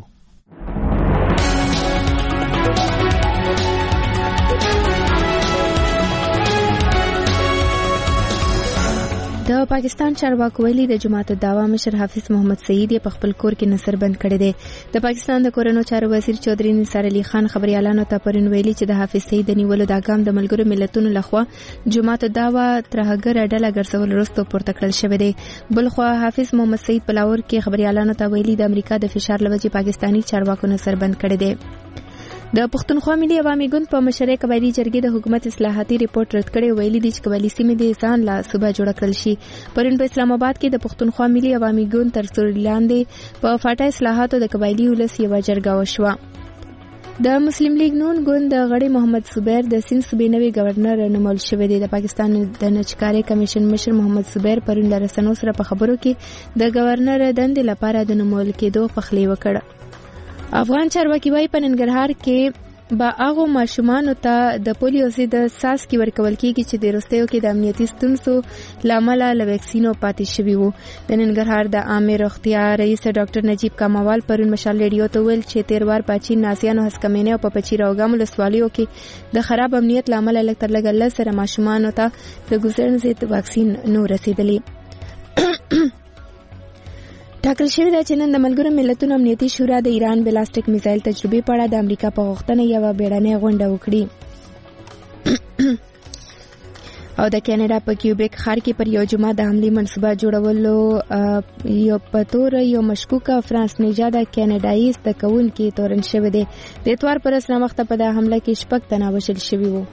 د پاکستان چارواکو ویلي د جماعت الدعوه مشر حافظ محمد سعید په خپل کور کې نصر بند کړی دی د پاکستان د کورونو چارو وزیر چودري نثار علي خان خبريالانو ته پرون ویلي چې د حافظ سعید د نیولو د اقدام د ملګرو ملتونو لخوا جماعت الدعوه ترهګر ډله ګرځول وروسته پورته کړل شوی دی بلخو حافظ محمد سعید په لاهور کې خبريالانو ته ویلي د امریکا د فشار لوجې پاکستانی چارواکو نصر بند کړی دی د پښتونخوا ملي عوامي ګوند په مشرۍ قبایلی جرګې د حکومت اصلاحاتي ریپورت رد کړی ویلي دي چې قبایلی سیمې د ځان لا صوبه جوړ کړل شي پرون په اسلام آباد کې د پښتونخوا ملي عوامي ګوند تر څار لاندې په فاټا اصلاحاتو د قبایلی ولس یو جرګه وشوه د مسلم لیگ نون ګوند د غړي محمد صبیر د سند صوبې نوی گورنر نومول شوی دی د پاکستان د نچکاري کمیشن مشر محمد صبیر پرون له رسنیو سره په خبرو کې د گورنر دندې لپاره د نومول کېدو پخلی وکړ افغان چارواکي وايي په ننګرهار کې با هغه ماشومان ته د پولیو ضد څاڅکي ورکول کیږي چې د روستیو کې د امنیتي ستونزو لامل له ویکسینو پاتې شوی وو د ننګرهار د عامه روغتیا رئیس ډاکټر نجیب کمال پرون مشال ریډیو ته ویل چې 13 وار پاچی ناسیانو هسکمینه او په پچی راوګم لسوالیو کې د خراب امنیت لامل لکتر لګل سره ماشومان ته د ګوزرن ضد ویکسین نو رسیدلی ټاکل شوی دی چې نن د ملګرو ملتونو امنیتي شورا د ایران بلاسټیک میزایل تجربې په اړه د امریکا په غوښتنه یو بیړنۍ غونډه وکړي او د کینیډا په کیوبیک ښار کې پر یو جمعه د حملې منصوبه جوړولو یو پتور یو مشکوک فرانس نژاده کینیډایي زده کوونکي تورن شوی دی د اتوار پر ورځ نامخته په د حمله کې 6 تنه وژل شوي وو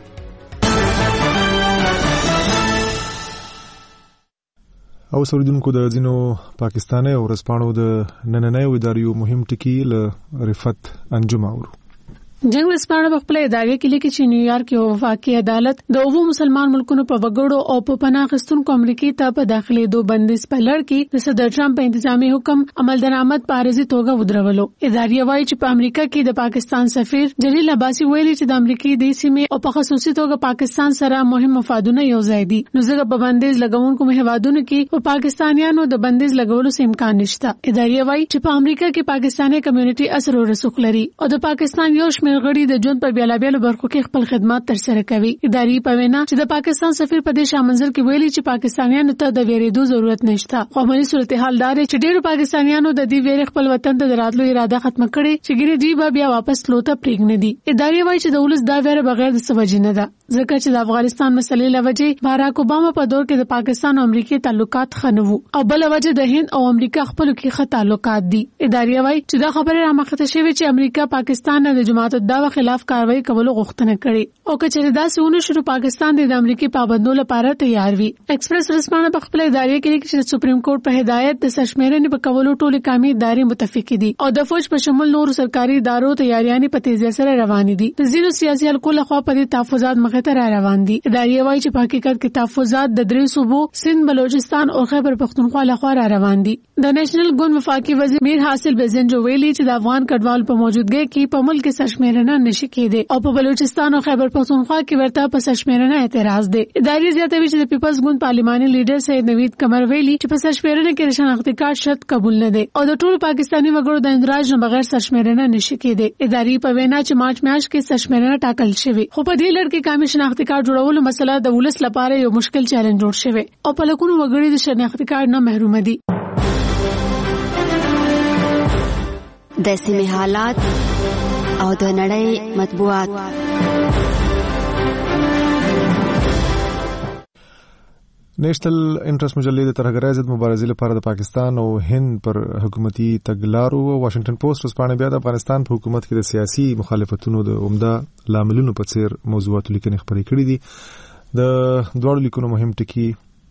او سوریدونکو د ځینو پاکستاني او ورځپاڼو د نننۍ ادارو مهم ټکي له رفت انجام اورو جنگ ورځپاڼه په خپل ادارې کې لیکي چې نیویارک یو وفاقي عدالت د اوو مسلمان ملکونو په وګړو او په پناه غوښتونکو امریکای ته په داخلي دوه بندیز په لړ کې د صدر ټرمپ په انتظامی حکم عمل درآمد په عارضي توګه ودرولو ادارې وايي چې په امریکا کې د پاکستان سفیر جلیل عباسي ویلي چې د امریکای د سیمې او په خصوصي توګه پاکستان سره مهم مفادونه یو ځای دي نو ځکه په بندیز لګونکو مهوادونو کې په پاکستانیانو د بندیز لګولو امکان نشته ادارې وايي چې په امریکا کې پاکستاني کمیونټي اثر او رسوخ لري او د پاکستان یو شمېر غړي د ژوند په بیلابېلو برخو کې خپل خدمات ترسره کوي اداري په وینا چې د پاکستان سفیر په دې شامنځر کې ویلي چې پاکستانیانو ته د ویریدو ضرورت نشته خو عملي صورتحال دا دی چې ډېر پاکستانیانو د دې ویری خپل وطن ته راتلو اراده ختم کړي چې ګینه دی بیا واپس لوته پریږنه دي اداري وايي چې د ولس دا ویره بغیر د سوجي نه ده ځکه چې د افغانستان مسلې لوجې باراک اوباما په دور کې د پاکستان او امریکای تعلقات خنوو او بل وجه د هند او امریکا خپل کې خط تعلقات دي اداري وايي چې دا خبره رامخته شوې چې امریکا پاکستان نه د جماعت الدعوه خلاف کاروایی کولو غوښتنه کړې او کچې دا سونه شروع پاکستان د امریکای پابندولو لپاره تیار وي ایکسپریس رسمانه په خپل ادارې کې لیکي چې سپریم کورټ په هدایت د سشمیرنې په کولو ټولې کامي ادارې متفق دي او د فوج په شمول نور سرکاري ادارو تیاریاں په تیزی سره روان دي د زیرو سیاسي حلقو لخوا په دې تحفظات مخه ته روان دي ادارې وايي چې په حقیقت کې تحفظات د درې صوبو سند بلوچستان او خیبر پختونخوا لخوا روان دي د نېشنل ګوند وفاقي وزیر میر حاصل بزنجو ویلي چې د افغان کډوال په موجودګۍ کې په ملک کې سشمیرنه نشي کېده او په بلوچستان او خیبر پختونخوا کې ورته په سشمیرنه اعتراض دی ادارې زیاتوي چې د پیپلز ګوند پارلماني لیډر سید نوید قمر ویلي چې په سشمیرنه کې شناختی کارت شرط قبول نه دی او د ټولو پاکستاني وګړو د اندراج نه بغیر سشمیرنه نشي کېده ادارې په وینا چې مارچ میاشت کې سشمیرنه ټاکل شوی خو په دې لړ کې کامل شناختی کارت جوړولو مسله د ولس لپاره یو مشکل چیلنج جوړ شوی او په لکونو وګړي د شناختی کارت نه محروم دي د سیمې حالات او د نړۍ مطبوعات نېشنل انټرست مجلې د ترهګرۍ ضد مبارزې لپاره د پاکستان او هند پر حکومتي تګلارو واشنگټن پوسټ ورځپاڼه بیا د افغانستان په حکومت کې د سیاسي مخالفتونو د عمده لاملونو په څیر موضوعات لیکنې خپرې کړې دي. د دواړو لیکونو مهم ټکي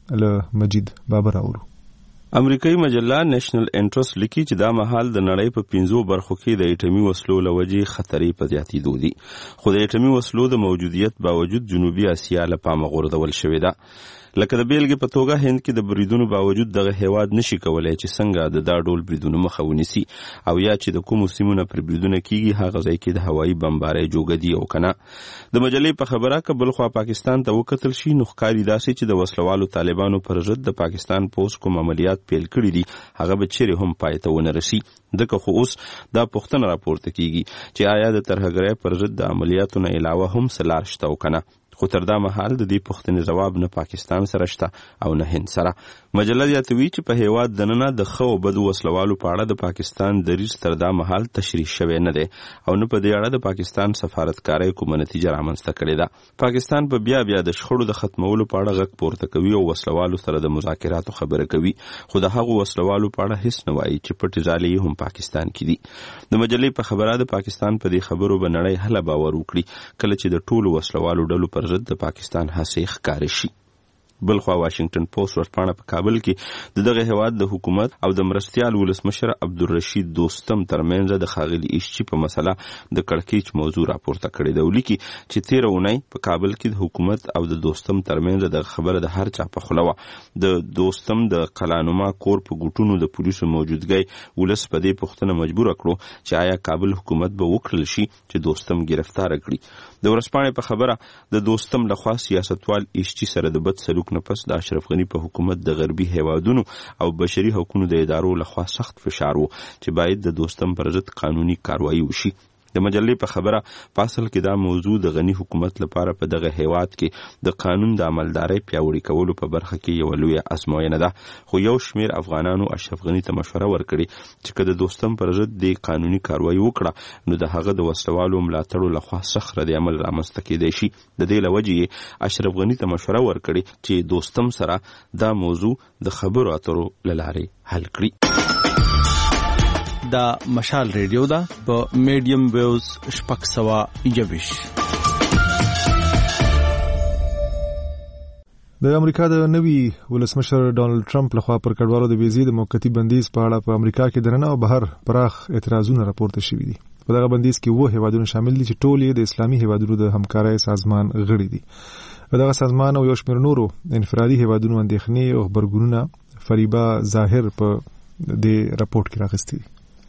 له مجید بابر اورو. امریکایي مجله نېشنل انټرست لیکي چې دا مهال د نړۍ په 15 برخو کې د اټومي وسلو لوجې خطرې په زیاتېدو دي، خو د اټومي وسلو د موجودیت باوجود جنوبي اسیا له پامه غورځول شوې ده. لکه د بیلګې په توګه هند کې د بریدونو باوجود دغه هیواد نشي کولای چې څنګه د دا ډول بریدونو مخه ونیسي، او یا چې د کومو سیمونو پر بریدونه کیږي هغه ځای کې د هوایي بمبارۍ جوګه دي او کنه. د مجلې په خبره که بلخوا پاکستان ته وکتل شي نو ښکاري داسې چې د وسلوالو طالبانو پر ضد د پاکستان پولیس کوم عملیات پیل کړي دي هغه به چیرې هم پای ته ونه رسي. دغه خو اوس دا پوښتنه راپورته کیږي چې آیا د ترهګرۍ پر ضد د عملیاتو نه علاوه هم څه لار شته او کنه، خو تر دا مهال د دې پوښتنې جواب نه پاکستان سره شته او نه هند سره. مجله یادوي چې په هیواد دننه د ښو او بدو وسلوالو په اړه د پاکستان دریځ تر دا مهال تشریح شوی نه دی او نه په دې اړه د پاکستان سفارتکارۍ کومه نتیجه رامنځته کړې ده. پاکستان په بیا د شخړو د ختمولو په اړه غږ پورته کوي او وسلوالو سره د مذاکراتو خبره کوي، خو د هغو وسلوالو په اړه هیڅ نه وایي چې پټې ځالې هم پاکستان کې دي. د مجلې په خبره د پاکستان په دې خبرو به نړۍ هله باور وکړي کله چې د ټولو وسلوالو ډلو پر ضد د پاکستان هڅې ښکارې شي. بلخوا واشنگټن پوسټ ورځپاڼه په کابل کې دغه هیواد د حکومت او د مرستیال ولسمشر عبدالرشید دوستم ترمنځ د ښاغلي ایشچي په مسله د کړکېچ موضوع راپورته کړې ده. ولیکي چې 13 اونۍ په کابل کې د حکومت او د دوستم ترمنځ د خبره د هر چا په خوله وه. د دوستم د قلانما کور په ګوټونو د پولیسو موجودګۍ ولس په دې پوښتنه مجبور کړو چې آیا کابل حکومت به وکړل شي چې دوستم گرفتار کړي. د ورځپاڼې په خبره د دوستم لخوا سیاستوال ایشچي سره د بد سلوک نه پس د اشرف غنی په حکومت د غربي هیوادونو او بشري حقوقو د ادارو لخوا سخت فشار وو چې باید د دوستم پر ضد قانوني کاروایی وشي. د مجلې په خبره په اصل کې دا موضوع د غنی حکومت لپاره په دغه هیواد کې د قانون د عملدارۍ پیاوړي کولو په برخه کې یو لویه ازموینه ده، خو یو شمیر افغانانو اشرف غنی ته مشوره ورکړي چې که د دوستم پر ضد د قانوني کاروایی وکړه نو د هغه د وسلوالو ملاتړو لخوا سخت رد عمل رامنځته کېدای شي. د دې له وجې اشرف غنی ته مشوره ورکړي چې دوستم سره دا موضوع د خبرو اترو له لارې حل کړي. دا مشال ریډیو دا په میډیم ویوز 620. د امریکا د نوي ولسمشر ډانلډ ټرمپ لخوا پر کډوالو د ویزې د موقتی بندیز په اړه په امریکا کې دننه او بهر پراخ اعتراضونه راپورته شوي دي. په دغه بندیز کې 7 هیوادونه شامل دي چې ټول یې د اسلامي هیوادونو د همکارۍ سازمان غړي دي. دغه سازمان او یو شمېر نورو انفرادي هیوادونو اندېښنې او خبرګونونه فریبا ظاهر په دې راپورټ کې راغستي دي.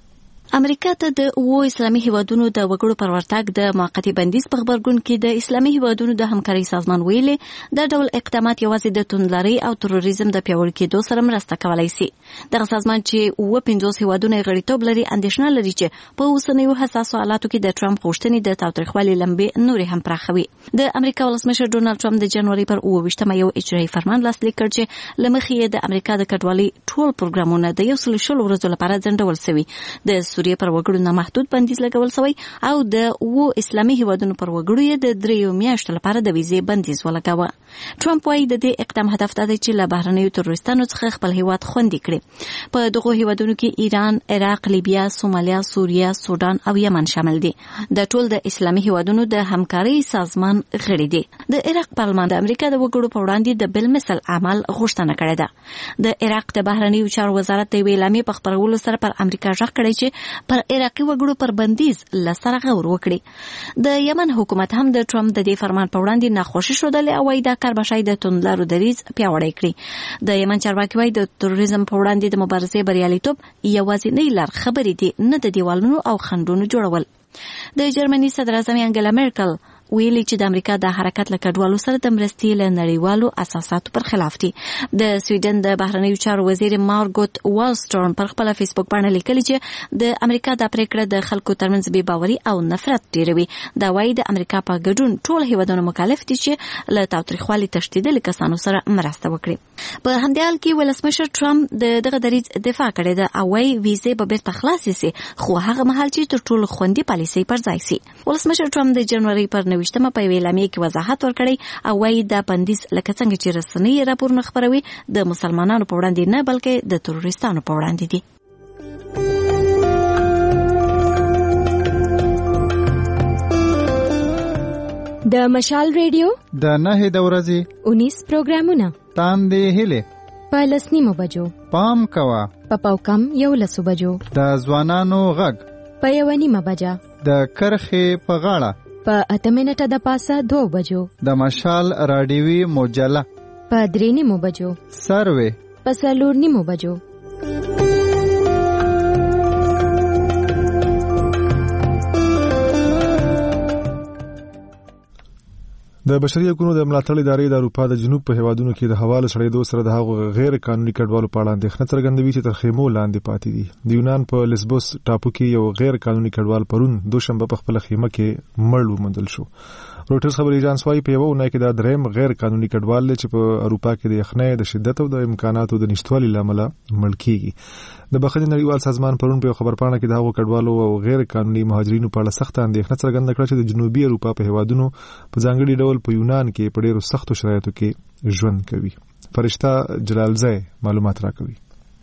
امریکا ته د اسلامي هیوادونو د وګړو پر ورتګ د موقتی بندیز په خبرګون کې د اسلامي هیوادونو د همکارۍ سازمان ویلي د ډول اقدامات یوازې د توندلارۍ او تروریزم د پیاوړي کېدو سره مرسته کولای شي. دغه سازمان چې 50 هیوادونه غړیتوب لري اندېښنه لري چې په اوسنیو حساسو حالاتو کې د ټرمپ غوښتنې د تاوتریخوالي لمبې نورې هم پراخوي. د امریکا ولسمشر ډونالډ ټرمپ د جنوري پر 28 یو اجرایي فرمان لاسلیک کړ چې لمخې د امریکا د کډوالۍ ټول پروګرامونه د 120 ورځو لپاره ځنډول شوي. د سوریې پر وګړو نه محدود بندیز لګول شوی او د اسلامي هیوادونو پر وګړو یې د 3 میاشتو لپاره د ویزې بندیز ولګاوه. ټرمپ وايي د دې اقدام هدف دا دی چې له بهرنیو تروریستانو څخه خپل هیواد خوندي کړي. په دغه هیوادونو کې ایران، عراق، لیبیا، سومالیا، سوریه، سودان او یمن شامل دي. د ټول د اسلامي هیوادونو د همکارۍ سازمان غړي دي. د عراق پارلمان د امریکا د وګړو په وړاندې د بل مثل عمل غوښتنه کړې ده. د عراق د بهرنیو چارو وزارت د ویلامې په خبرولو سره پر امریکا ژغ کړی چې پر عراقي وګړو پر بندیز لسره غور وکړي. د یمن حکومت هم د ټرمپ د دې فرمان په وړاندې ناخوښي ښودلې او وايي دا کار به شاید د توندلارو دریځ پیاوړی کړي. د یمن چارواکي وايي د تروریزم په وړاندې د مبارزې بریالیتوب یوازینۍ لار خبرې دي، نه د دیوالونو او خنډونو جوړول. د جرمني صدر اعظم انګلا مرکل ویلي چې د امریکا د حرکت له کډوالو سره د مرستې له نړیوالو اساساتو پر خلاف دي. د سویډن د بهرنیو چارو وزیر مارګوت والستورم پر خپل فیسبوک باندې لیکلي چې د امریکا د پریکړه د خلکو ترمنځ بې باوري او نفرت ډیروي. دا وايي د امریکا په ګډون ټول هیوادونه مکلف دي چې له تاوتریخوالي تښتېدلي کسانو سره مرسته وکړي. په همدې حال کې ولسمشر ټرمپ دغه دریځ دفاع کړې ده او وايي ویزې به بیرته خلاصې شي، خو هغه مهال چې تر ټولو خوندي پالیسۍ پر ځای شي. ولسمشر ټرمپ د جنوري پر 29مه په اعلامیه کې وضاحت ورکړی او وايي دا بندیز لکه څنګه چې رسنۍ راپورونه خبروي د مسلمانانو په وړاندې نه بلکې د تروریستانو په وړاندې دي. د مشال ریډیو د 9 د ورځې 19 پروګرامونه تاندې هله په لسنیمو بجو پام کوا په پاوکم 11 بجو د ځوانانو غږ په 1:30 بجا د کرخې په غاړه په 8 منټه د پاسه 2 بجو د مشال رادیوي مجله په 3:30 بجو سروي په 4:30 بجو. د بشري حقوقو د ملاتړ ادارې د اروپا د جنوب په هیوادونو کې د حواله سړېدو سره د هغو غیر قانوني کډوالو په اړه اندېښنه څرګندوي چې تر خیمو لاندې پاتې دي. د یونان په لیسبوس ټاپو کې یو غیر قانوني کډوال پرون دوشنبه په خپل خیمه کې مړ وموندل شو. روټرز خبري اژانس وايي په یو اونۍ کې دا دریم غیر قانوني کډوال چې په اروپا کې د یخنۍ د شدت او د امکاناتو د نشټوالي لامل مړ کیږي. د بخښنې نړیوال سازمان پرون په خبرپاڼه کې د هغو کډوالو او غیر قانوني مهاجرینو په اړه سخت اندېښنه څرګنده کړه چې د جنوبي اروپا په هیوادونو په ځانګړي ډول په یونان کې په ډېرو سختو شرایطو کې ژوند کوي. فرشته جلالزی معلومات راکوي.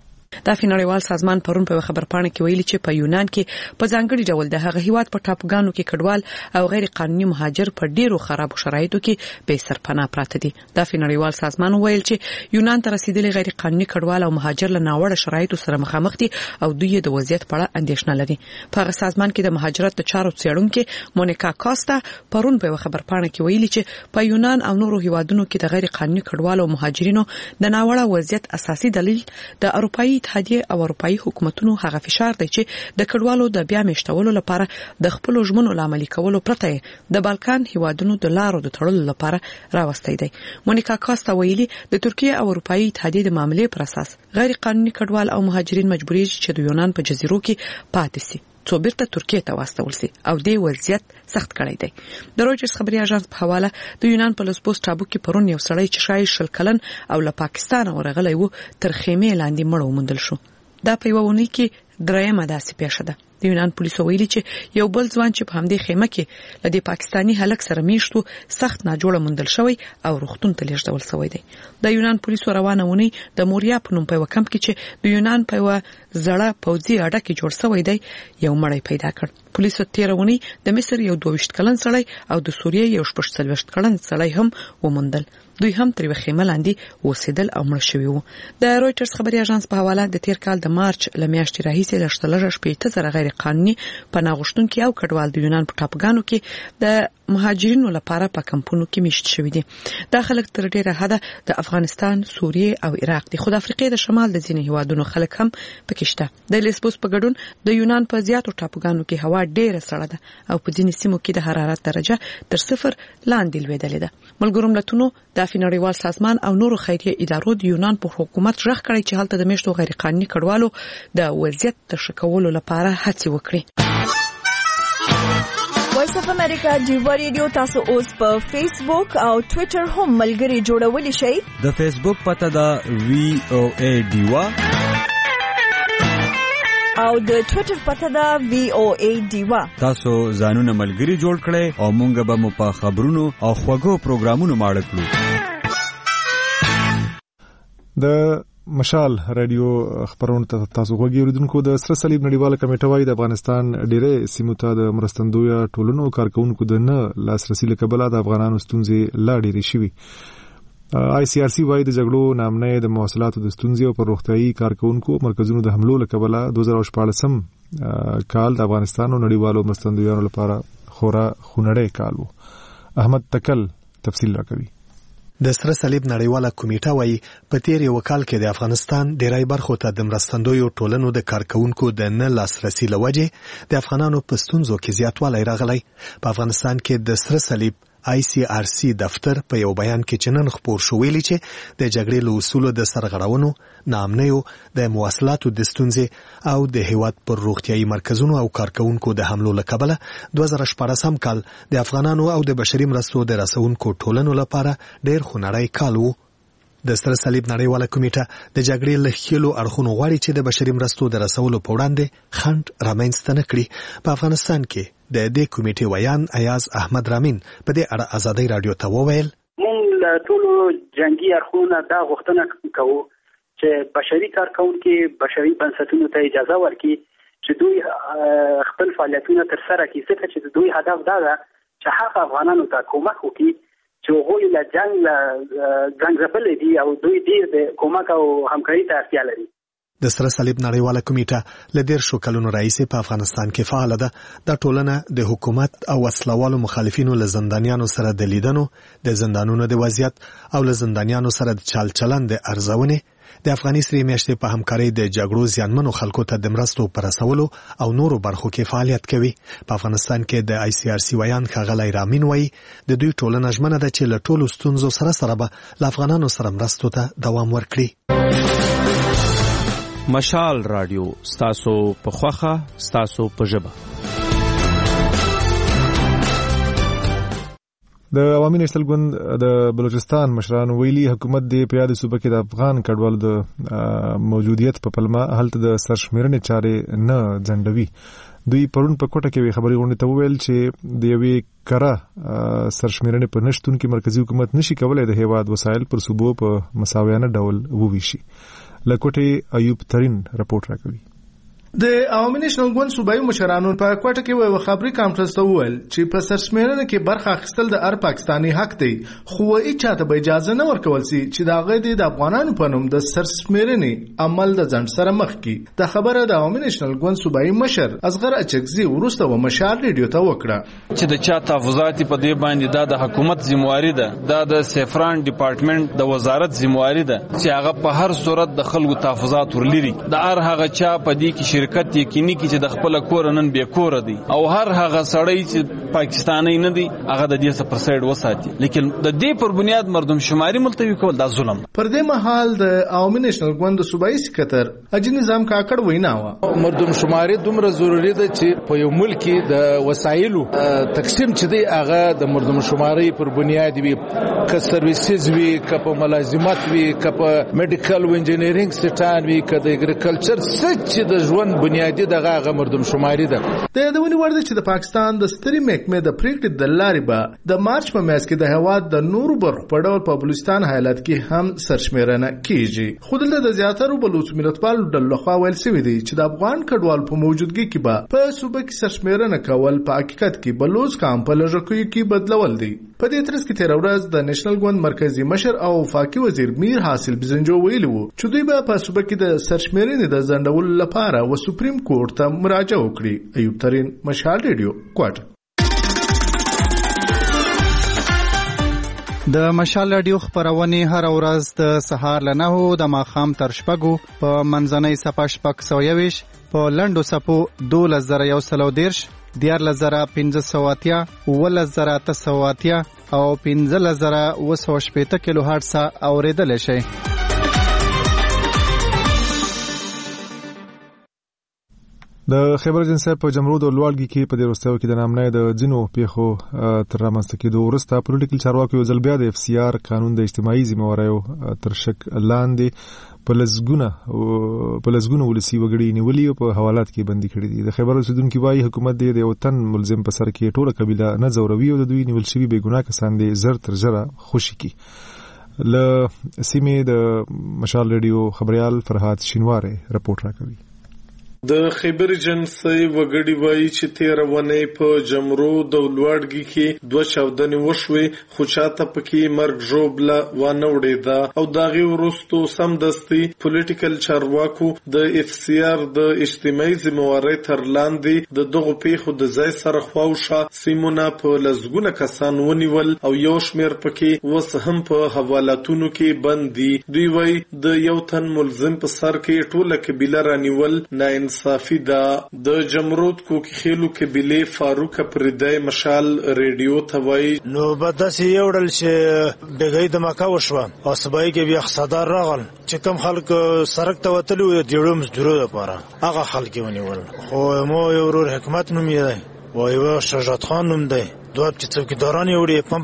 د نړیوال سازمان پرون په خبرپاڼه کې ویلي چې په یونان کې په ځانګړي ډول د هغه هیواد په ټاپوګانو کې کډوال او غیر قانوني مهاجر په ډیرو خرابو شرایطو کې به سرپناه پراته دي. د نړیوال سازمان ویل چې یونان ته رسیدلي غیر قانوني کډوال او مهاجر له ناوړه شرایطو سره مخامخ دي او دوی د وضعیت په اړه اندېښنه لري. په هغه سازمان کې د مهاجرت د چارو څېړونکو مونیکا کاستا پرون په خبرپاڼه کې ویلي چې په یونان او نورو هیوادونو کې د غیر قانوني کډوال او مهاجرینو د ناوړه وضعیت اساسي دلیل د اروپאי اتحادیه او اروپאי حکومتونو هغه فشار دی چې د کډوالو د بیا میشتولو لپاره د خپل ژمنو لامل کولو پرته د بالکان هیوادونو د لارو د تړلو لپاره راوستي دی. مونیکا کاستا ویلي د ترکیه او اروپאי اتحادیه د معاملې پر اساس غیر قانوني کډوال او مهاجرین مجبوري چې د یونان په جزیرو کې پاتې شي څو بیرته ترکیه ته واستول شي او د وضعیت سخت کړی دی. د رويټرز خبري اژانس په حواله د یونان په لیسبوس ټاپو کې پرون یو سړی چې شاید 10 کلن او له پاکستان ورغلی وو تر خیمه لاندې مړ وموندل شو. دا په یو ونی کې درېمه داسې پیښه ده. د یونان پولیسو ویلي چې یو بل ځوان چې په همدې خیمه کې لدی پاکستانی هلک سره میشتو سخت ناجوړه موندل شوی او روغتون ته لیږدول شوی دی. د یونان پولیسو روانه ونی د موریا په نوم په وکم کې چې د یونان په زړه پوځي اډه کې جوړ شوی دی یو مړی پیدا کړ. پولیسو تیرونی د مصر یو 22 کلن سړی او د سوریې یو 40 کلن سړی هم وموندل. دوی هم تر خیمه لاندې اوسېدل او مړ شوي وو. د رويټرز خبري اژانس په حواله د تیر کال د مارچ لمیاشتې راهیسې د شتلره شپېته زره غیر قانوني پناه غوښتونکي او کډوال د یونان په ټاپوګانو کې د مهاجرینو لپاره په کمپونو کې میشت شوي دي. دا خلک تر ډیره حده د افغانستان، سوریې او عراق دي، خو د افریقې د شمال د ځینې هیوادونو خلک هم پکې شته. د لیسبوس په ګډون د یونان په زیاتو ټاپوګانو کې هوا ډیره سړه ده او په ځینې سیمو کې د حرارت درجه تر 0 لاندې لوېدلې ده. ملګرو ملتونو د نړیوال سازمان او نورو خیریه ادارو د یونان په حکومت ژغ کړی چې هلته د میشتو غیر قانوني کډوالو د وضعیت د ښه کولو لپاره هڅې وکړي. وایس اف امریکا ډیوا ریډیو تاسو اوس په فیسبوک او ټوئیټر هم ملګري جوړولی شئ. د فیسبوک پته دا VOA ډیوا او د ټوئیټر پته دا VOA ډیوا. تاسو ځانونه ملګري جوړ کړئ او مونږ به مو په خبرونو او خوږو پروګرامونو ماړه کړو. د مشال رادیو خبرونه تاسو غوږی اوریدونکو د سره صلیب نړیواله کمیټه وايي د افغانستان ډېرې سیمو ته د مرستندوی ټولنو کارکونکو د نه لاسرسي لکبله د افغانانو ستونزې لا ډېرې شوي. ICRC وايي د جګړو نامنه د مواصلاتو د ستونزې او پر روغتيایي کارکونکو مرکزونو د حملو لکبله 2014 کال د افغانستان او نړیوالو مرستندویانو لپاره خورا خونړی کال وو. احمد تکل تفصیل راکوي. د سره صلیب نړیواله کمیټه وايي په تیر یو کال کې د افغانستان ډیری برخو ته د مرستندویو ټولنو د کارکونکو د نه لاسرسي لوجې د افغانانو په ستونزو کې زیاتوالی راغلی. په افغانستان کې د سره صلیب ICRC دفتر په یو بیان کې چنن خبر شو ویلي چې د جګړې له اصولو د سرغړونو، ناامنیو، د مواصلاتو د ستونزې او د هیواد پر روغتيایي مرکزونو او کارکونکو د حملو لکبله 2014 کال د افغانانو او د بشري مرستو د رسونکو ټولنو لپاره ډېر خونړی کال وو. د سره صلیب نړیواله کمیټه د جګړې له ښکېلو اړخونو غواړي چې د بشري مرستو د رسولو په وړاندې خنډ رامنځته نه کړي. په افغانستان کې د دې کمیټې ویان ایاز احمد رامین په دې اړه ازادي رادیو ته وویل مونږ ټول جنگي اړخونه دا غوښتنه کوو چې بشري کارکونکو بشري بنسټونو ته اجازه ورکړي چې دوی خپل فعالیتونه ترسره کړي، ځکه چې دوی هدف دا ده چې هغه افغانانو ته کومک وکړي چې هغوی له جنګ ځپلي دي او دوی ډېر د کومک او همکاري ته اړتیا لري. د سره صلیب نړیواله کمیټه له 10 کلونو راهیسې په افغانستان کې فعال ده. دا ټولنه د حکومت او وسلوالو مخالفینو له زندانیانو سره د لیدنو، د زندانونو د وضعیت او له زندانیانو سره د چال چلند ارزونې، د افغاني سری میاشتې په همکارۍ د جګړو زیانمنو خلکو ته د مرستو پر رسولو او نورو برخو کې فعالیت کوي. په افغانستان کې د ICRC ویان ښاغلی رامین وایي د دوی ټولنه ژمنه ده چې له ټولو ستونزو سره به له افغانانو سره مرستو ته دوام ورکړي. مشال رادیو ستاسو په خوخه ستاسو په ژبه. د عوامي نېشنل ګوند د بلوچستان مشرانو ویلي حکومت د پیاده صوبه کې د افغان کډوالو د موجودیت په پلمه هلته د سرشمیرنې چارې نه ځنډوي. دوی پرون په کوټه کې خبري غونډې ته وویل چې د یوې کره سرشمیرنې په نشتون کې مرکزی حکومت نشي کولای د هیواد وسایل پر صوبو په مساویانه ډول وویشي. لکوټه ایوب ترين رپورټ راکوي. د عوامي نېشنل ګوند صوبایي مشرانو په کوټه کې یو خبري کانفرنس ته وویل چې په سرشمیرنه کې برخه اخیستل د هر پاکستاني حق دی، خو هیڅ چاته به اجازه نه ورکول شي چې دا غي د افغانانو په نوم د سرشمیرنې عمل د ځنډ سره مخ کی. د خبره د عوامي نېشنل ګوند صوبایي مشر اصغر اچکزي ورسته و مشال ریډیو ته وکړه چې د چا تحفظات په دې باندې د حکومت ذمہواری ده، د سیفران ډپارټمنټ د وزارت ذمہواری ده چې هغه په هر صورت د خلکو تحفظات ورلري. د هر هغه چا په دې کې شرکت یقیني کی چې د خپل کور نن به کور دی او هر هغه سړی چې پاکستاني نه دی هغه د دې څخه پر سایډ وساتي، لیکن د دې پر بنیاد مردم شماري ملتوي کول دا ظلم. پر دې مهال د عوامي نېشنل ګوند صوبایي سکتر اجي نظام کاکړ وینا و مردم شماري دومره ضروری ده چې په یو ملک کې د وسایلو تقسیم چې دی هغه د مردم شماري پر بنیاد وي، که سرویسز وي، که په ملازمت وي، که په میډیکل او انجینرینګ سټان وي، که د اګریکلچر سچ د ژوند بنیاد دغه مردم شماري ده. د یادونې وړ ده چې د پاکستان د ستري محکمې د پریکړې د لارې به د مارچ په میاشت کې د هیواد د نورو برخو په ډول په بلوچستان حالت کې هم سرشمیرنه کیږي. خو دلته د زیاترو بلوچ ملتپالو ډلو لخوا ویل شوی دی چې د افغان کډوال په موجودګۍ کې به په صوبه کې سرشمیرنه کول په حقیقت کې بلوچ کام په لږکیو کې بدلول دي. په دې ترڅ کې تیر ورځ د نېشنل ګوند مرکزی مشر او وفاقي وزیر میر حاصل بزنجو ویلي وو چې دوی به په صوبه کې د سرشمیرنې د ځنډولو لپاره و سپریم کورټ ته مراجعه وکړي. ایوب ترين مشال ریډیو کوټه. د مشال رادیو خبرونه هر ورځ د سهار له 9 د ماښام تر 6 په منځنۍ صفه 6 په لندو صفو 2110 14580 11880 او 15080 کیلو هرتز اوریدل شي. د خیبر جنسه په جمرود او لوړګي کې په دې وروستیو کې د نامنۍ د ځینو پیښو تر رامنځته کېدو وروسته پولیټیکل چارواکو یو ځل بیا د FCR قانون د اجتماعي ذمہواریو تر شک لاندې په لزګونو ولسی وګړي نیولي او په حوالات کې بندي کړي دي. د خیبر اوسیدونکو وايي حکومت د یو تن ملزم په سر کې ټوله قبيله نه زوروي او د دوی نیول شوی بې ګناه کسان دي زر تر زره خوشي کی. ل سیمې د مشال ریډیو خبريال فرهاد شینواره رپورټ راکوي. د خیبر جنسي وګړي وایي چې 13 ونې په جمرود او لوړګي کې 2 چاودنې وشوي، خو چاته پکې مرګ ژوبله ونه وړېده او داغه ورستو سمدستي پولیټیکل چارواکو د FCR د اجتماعي ذمہواری تر لاندې د دغه پیښو د ځای سره خواوشه سیمونه په لزګونه کسان ونیول او یو شمیر پکې وس هم په حوالاتونو کې بندي. دوی وایي د یو تن ملزم په سر کې ټوله قبيله رانیول نه انصافي ده. د جمرود کوکي خېلو قبيله فاروق پردای مشال ریډیو ته وایي نو بداسي یوړل چې بګای د مکه وشو او سبای کې بیا خصدار راغل چې کم خلک سرک ته وتلو دیړو مزدورو لپاره هغه خلک ونیول. خو مو یو ورور حکمت نوم یې وایي شجاعت خان نوم دی دوه چې څوکیداران یې وړي پمپ نه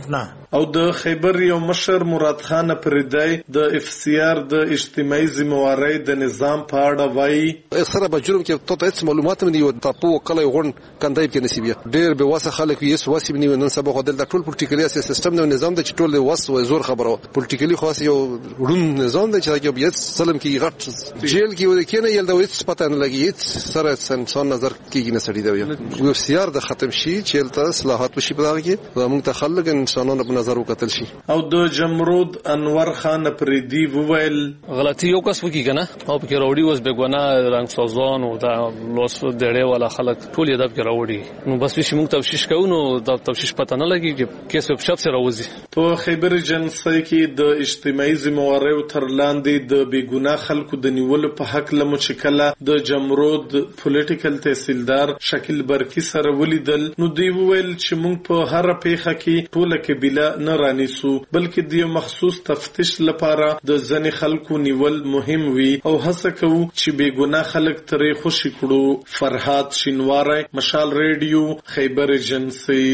او د خیبر یو مشر مراد خان پردای د اف سی آر د اجتماعي ذمہواری د نظام په اړه وایي سره په جرم کې ته هیڅ معلومات نه دی او تاسو کله غون کندای کې نصیبه ډېر به واسه خلک یې واسه بنی نن سبا خو د ټول پولیټیکلی سیستم د نظام د ټول واسه او زور خبره پولیټیکلی خاص یو ورون نظام د چې بیا سلام کې غټ جیل کې ود کینه یل د هیڅ پته نه لګي هیڅ سره انسان نظر کېږي نه سړي دی اف سی آر د ختم شي چې تل اصلاحات وشي په دغه کې موږ ته خلک انسانانو په نظر وکتل شي. او د جمرود انور خان پردي وویل غلطي یو کس وکي کنه او په کې راوړي وس بګونه رنگ سازان او دا لوس دړې والا خلک ټول یې د راوړي نو بس وشي موږ تفشیش کوو نو د تفشیش پته نه لګي چې کیس په شپ سره راوځي. په خیبر جنسي کې د اجتماعي ذمہواری تر لاندې د بیګناه خلکو د نیولو په حق لمو چې کله د جمرود پولیټیکل تحصیلدار شکیل برکی سره ولیدل نو دی ویل چې موږ په هر پیخه کې ټوله قبیله نه رانیسو بلکې د مخصوص تفتیش لپاره د ځنې خلکو نیول مهم وي او هڅه کوو چې بیګناه خلک ترې خوشي کړو. فرهاد شینواری، مشال ریډیو، خیبر جنسي.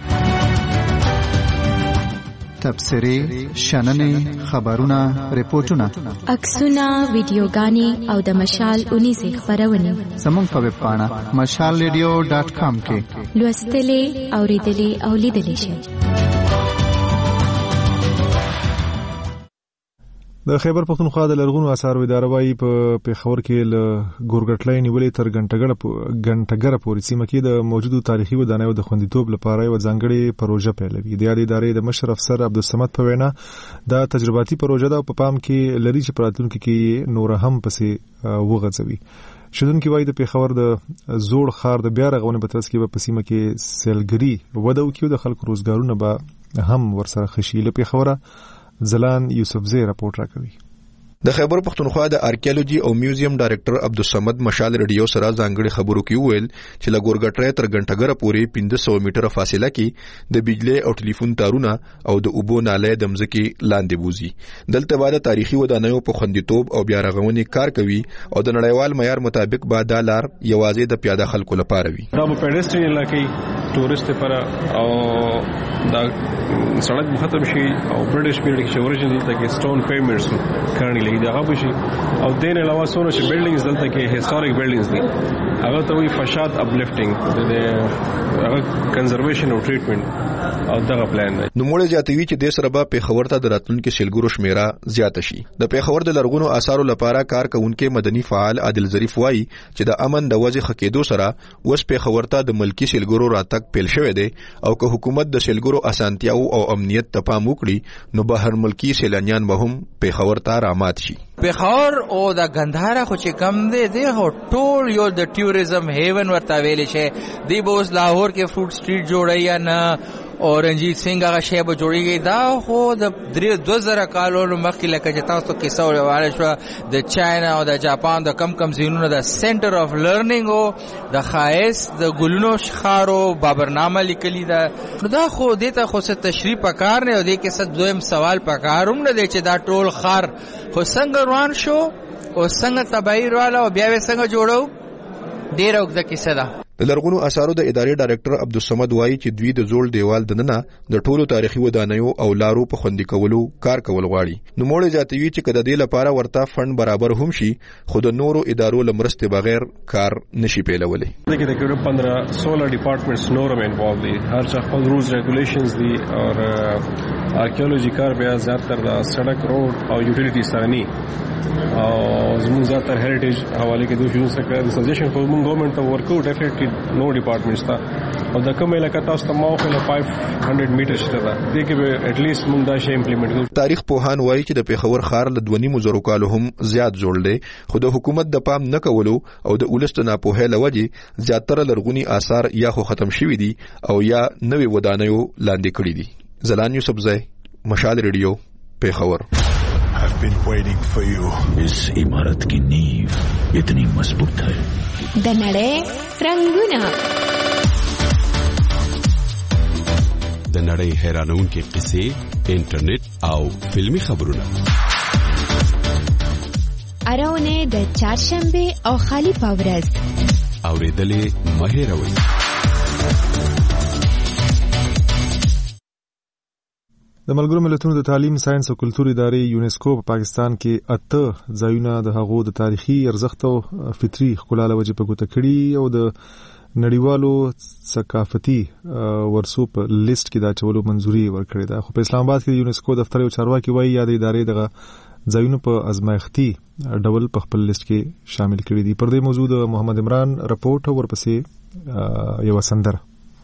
تبصرې، شننې، خبرونه، ریپورتونه، عکسونه، ویډیوګانې او د مشال 19 خبرونه زموږ په ویب پاڼه mashalradio.com کې لوستلې، اوریدلې او لیدلې شئ. د خیبر پختونخوا د لرغونو آثارو اداره وايي په پیښور کې له ګورګټلای نیولې تر ګنټګره پورې سیمه کې د موجودو تاریخي ودانیو د خوندیتوب لپاره یو ځانګړې پروژه پیلوي. د یادې ادارې د مشر افسر عبدالصمد په وینا دا تجرباتي پروژه ده او په پام کې لري چې راتلونکي کې نور هم پسې وغځوي. شودونکو وايي د پیښور د زوړ ښار د بیا رغونې په ترڅ کې په سیمه کې سیلګري وده وکړي د خلکو روزګارونه به هم ورسره خشي. له پیښوره زلان یوسفزی راپورټ راکوي. د خیبر پختونخوا د آرکیالوجي او میوزیم ډایرکټر عبدالصمد مشال ریډیو سره ځانګړي خبرو کې ویل چې له ګورګټرې تر ګنټګره پورې 1500 میټره فاصله کې د بجلی او ټلیفون تارونه او د اوبو نالۍ د مځکې لاندې بوزي. دلته به د تاریخي ودانیو په خوندیتوب او بیا رغونې کار کوي او د نړیوال معیار مطابق به دا لار یوازې د پیاده خلکو لپاره وي. دا په پیډسترین علاقې ټورست لپاره او دا سړک ختم شي او برټش پیریډ کې اوريجنال دلته کې سټون پیمنټس کارنی لګي دا غوښي او دین علاوه سونه چې بلډینګز دلته کې هیستوریک بلډینګز دي هغه ته وی فشاد اپلفټینګ د هغه کنزرویشن او ټریټمنټ او دغه پلان دی. نو موږ جاتوي چې د سره به پیښور ته د راتلونکو سیلګرو شمیره زیات شي. د پیښور د لرغونو آثارو لپاره کار کوونکو مدني فعال عادل ظریف وایي چې د امن د وضع خکېدو سره وس پیښور ته د ملکی سیلګرو راتګ پیل شوی دی او که حکومت د سیلګرو اسانتیاو او امنیت ته پام وکړي نو بهر ملکی سیلانیان به هم پیښور ته رامات شي. پیښور او د غندهارا خو چې کم دی هو ټول یو د ټوریزم هیون ورته ویل شي. دی بوس لاهور کې فروټ سټریټ جوړی یا نه او رنجیت سنگ هغه شی به جوړیږي. دا خو د 2000 کالونو مخکې لکه چې تاسو کې څو وایي شو د چاینا او د جاپان د کم زینونو د سنټر اف لرنینګ او د خایس د ګلونو شخارو بابرنامه لیکلی دا نو دا خو دته خو څه تشریح پکار نه دی کې څه دویم سوال پکاروم نه دی چې دا ټول خار خو څنګه روان شو او څنګه تبعیر والا او بیا څنګه جوړو ډیر وګړه کیسه ده. د لرغونو آثارو د ادارې ډایرکټر عبدالصمد وایي چې دوی د زوړ دیوال دننه د ټولو تاریخي ودانیو او لارو په خوندي کولو کار کول غواړي. نو موږ جاتوي چې کله د لپاره ورته فند برابر هم شي خو د نورو ادارو لمرسته بغیر کار نشي پیلولای. دغه د 15-16 ډپارټمنټس نورم انوالو دي هر څه خپل رولز ریګولیشنز دي او آرکیولوژي کار بیا زیاتره د سړک روډ او یوټیلیټی سره ني او زموږ زیاتره هریټیج حواله کې دوی شنو سره د سجیشن کوم ګورنمنت ته ورکو ډیفینټلی نو ډپارټمنټس ته او د کوم علاقه تاسو ته ماوخه له 500 میټر شته دا دغه به اټ لیست موږ دا شی امپلیمنټ کوو. تاریخ پوهان وایي چې د پیښور ښار له 2.5 کالو هم زیات جوړ دی خو د حکومت د پام نه کولو او د ولست نه په لوجه زیاتره لرغونی آثار یا خو ختم شوي دي او یا نوې ودانیو لاندې کړي دي. زلان یوسفزی، مشال ریډیو، پیښور. I've been waiting for you. इस इमारत की नींव इतनी मजबूत है. د نړۍ رنگونه د نړۍ حیرانونکې قصې، انټرنیټ او فلمي خبرونه. اراونه د چهارشنبه او خالی پاورز اوریدلې مهیروي. د ملګرو ملتونو د تعلیم، ساينس او کلتور ادارې یونیسکو په پاکستان کې 8 ځایونه د هغو د تاریخي ارزښت او فطري ښکلا له وجې په ګوته کړي او د نړیوالو ثقافتي ورثو په لیست کې دا چولو منځوري ورکړې ده. خو په اسلام آباد کې د یونیسکو دفتر یو چارواکي وایي یا د ادارې دغه ځایونه په ازمایښتي ډول په خپل لیست کې شامل کړي دي. پر دې موضوع د محمد عمران رپورټ او ورپسې یو سندره.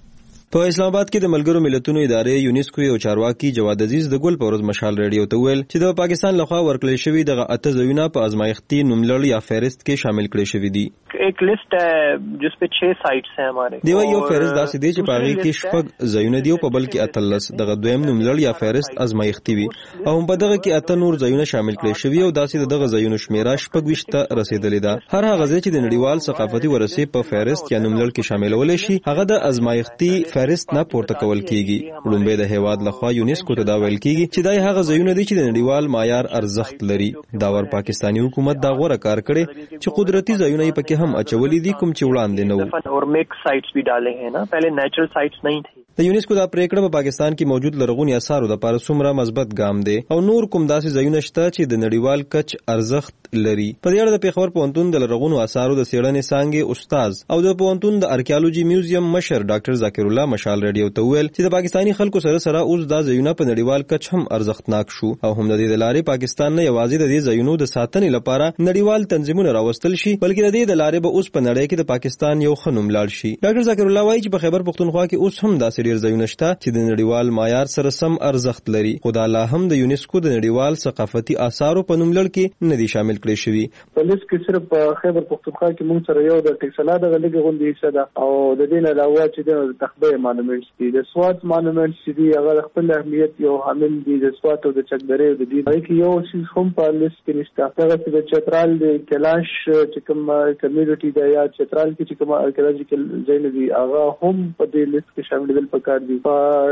په اسلام آباد کې د ملګرو ملتونو ادارې یونیسکو یو چارواکي جواد عزیز د ګل په ورځ مشال ریډیو ته ویل چې د پاکستان لخوا ورکړل شوی دغه 8 ځایونه په ازمایښتي نوملړ یا فهرست کې شامل کړي شوی دي. एक लिस्ट है जिस पे 6 साइट्स हैं हमारे. دیو یو فهرست داسې دی چې پاغي کې شپږ ځایونه دی او په بل کې اتلس دغه دویم نوملړ یا فهرست ازمایښتي وي او په دغه کې 8 نور ځایونه شامل کړي شوی او داسې دغه ځایونو شمیره شپږ وشته رسیدلې ده. هر هغه ځای چې د نړیوال ثقافتي ورثه په فهرست یا نوملړ کې شاملول شي هغه د ازمایښتي فهرست نه پورته کول کیږي. لومبه د هیواد لخوا یونیسکو ته دا ویل کیږي چې دای هغه ځایونه دي چې د نړیوال معیار ارزښت لري. دا ور پاکستانی حکومت دا غوړه کار کړي چې قدرتي ځایونه یې پکې هم اچولې دي کوم چې وړاندې نه وو اور میک سائٹس بھی ڈالے ہیں نا پہلے نیچرل سائٹس نہیں تھی. د یونیسکو دا پریکړه په پاکستان کې موجود لرغونی آثارو د لپاره څومره مثبت ګام دی او نور کوم داسې ځایونه شته چې د نړیوال کچ ارزښت لري. په دې اړه د پیښور پوهنتون د لرغونو آثارو د څېړنې څانګې استاد او د پوهنتون د ارکیالوجي میوزیم مشر ډاکټر ذکر الله مشال ریډیو ته ویل چې د پاکستانی خلکو سره اوس دا ځایونه په نړیوال کچ هم ارزښتناک شو او هم د دې لارې پاکستان نه یوازې د دې ځایونو د ساتنې لپاره نړیوال تنظیمونه راوستل شي بلکې د دې لارې به اوس په نړۍ کې د پاکستان یو ښه نوم لاړ شي. ډاکټر ذکر الله وایي چې په خیبر پختونخوا کې اوس هم داسې ډېر ځایونه شته چې د نړیوال معیار سره سم ارزښت لري خو دا لا هم د یونیسکو د نړیوال ثقافتي آثارو په نوملړ کې نه دي شامل کړي شوي. په لیست کې صرف په خیبر پختونخوا کې موږ سره یو د ټکسلا د غلګي غونډې حصہ ده او د دې نه علاوه چې د تخبه مانومنټس دي د سوات مانومنټس دي هغه خپل اهمیت یو حامل دي د سوات او د چکدرې او د دې کې یو شیز هم په لیست کې نشته. هغه چې د چترال د کلاش چې کوم کمیونټي د یا چترال کې چې کوم ارکیالوجیکل ځای دی هغه هم په دې لیست کې شامل دي. پکار دي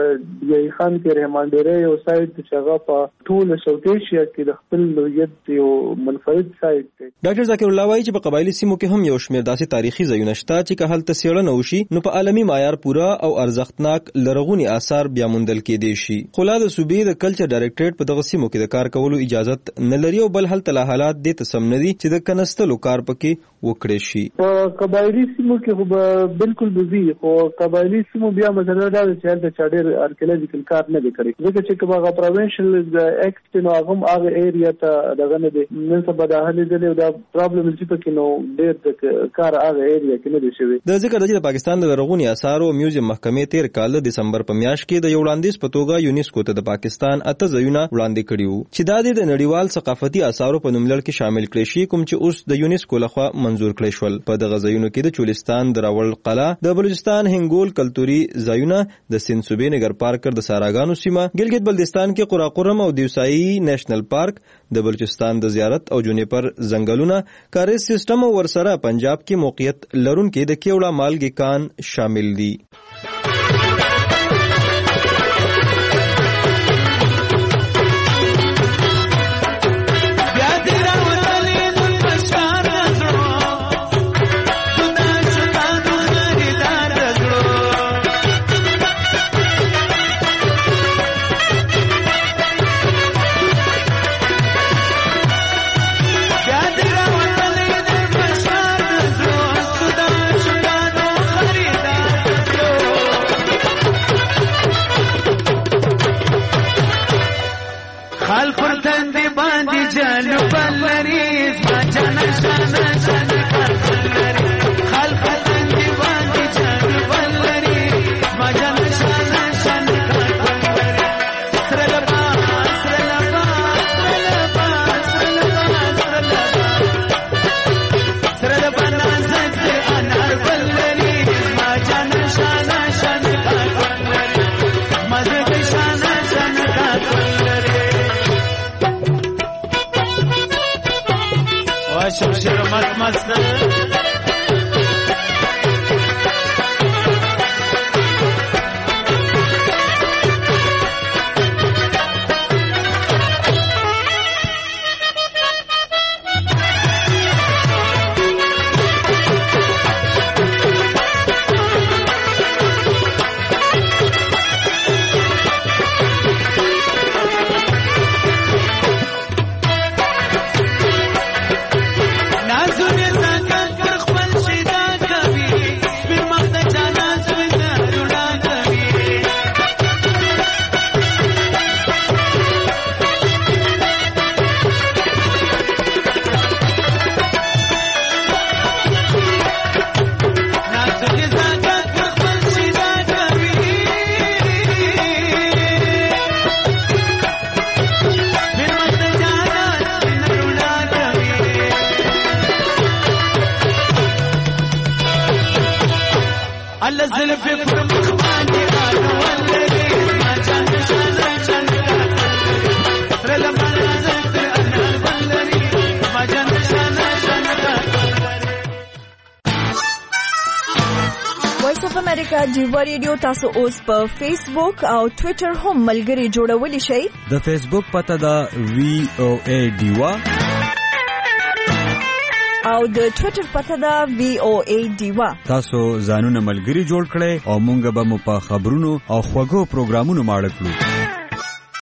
په یی خان کې رحمان ډېرې او سایت چې هغه په ټول ساوث ایشیا کې د خپل لویت یو منفرد سایت دی. ډاکټر ذکر الله وایي چې په قبایلی سیمو کې هم یو شمېر داسې تاریخي ځایونه شته چې که هلته څېړنه وشي نو په عالمي معیار پوره او ارزښتناک لرغوني آثار بیا موندل کېدی شي. خو لا د صوبې د کلچر ډایرکټریټ په دغه سیمو کې د کار کولو اجازت نه لري او بل هلته لا حالات دې ته سم نه دي چې د کنستلو کار پکې وکړي شي. په قبایلی سیمو کې خو بالکل بزی خو قبایلی سیمو بیا مسله دا چې هلته چا ډېر ارکیالوجیکل کار نه دی کړی ځکه چې کوم هغه پروینشل اکټ نو هغه ایریا ته دغه نه دی نن سبا د هلې دلې دا پرابلم چې پکې نو ډېر د کار هغه ایریا کې نه دی شوی. د ذکر د پاکستان د لرغوني آثارو میوزیم محکمې 13 کال د دسمبر په میاشت کې د یو وړاندیز په توګه یونیسکو ته د پاکستان 8 ځایونه وړاندې کړي وو چې دا د نړیوال ثقافتي آثارو په نوملړ کې شامل کړي شي کوم چې اوس د یونیسکو لخوا منزور کړي شول. په دغه ځایونو کې د چولستان د راول قلعه د بلوچستان هنګول کلتوري ځایونه د سند صوبې نګر پارکر د ساراګانو سیمه ګلګت بلتستان کې قراقرم او دیوسایی نېشنل پارک د بلوچستان د زیارت او جونیپر ځنګلونه کاریز سیستم او ورسره پنجاب کې موقعیت لرونکي د کیوړه مالګې کان شامل دي. امریکا ډیوا ریډیو تاسو اوس په فیسبوک او ټوئیټر هم ملګري جوړولی شئ. د فیسبوک پته ده VOA ډیوا او د ټوئیټر پته ده VOA ډیوا. تاسو ځانونه ملګري جوړ کړئ او مونږ به مو په خبرونو او خوږو پروګرامونو ماړه کړو.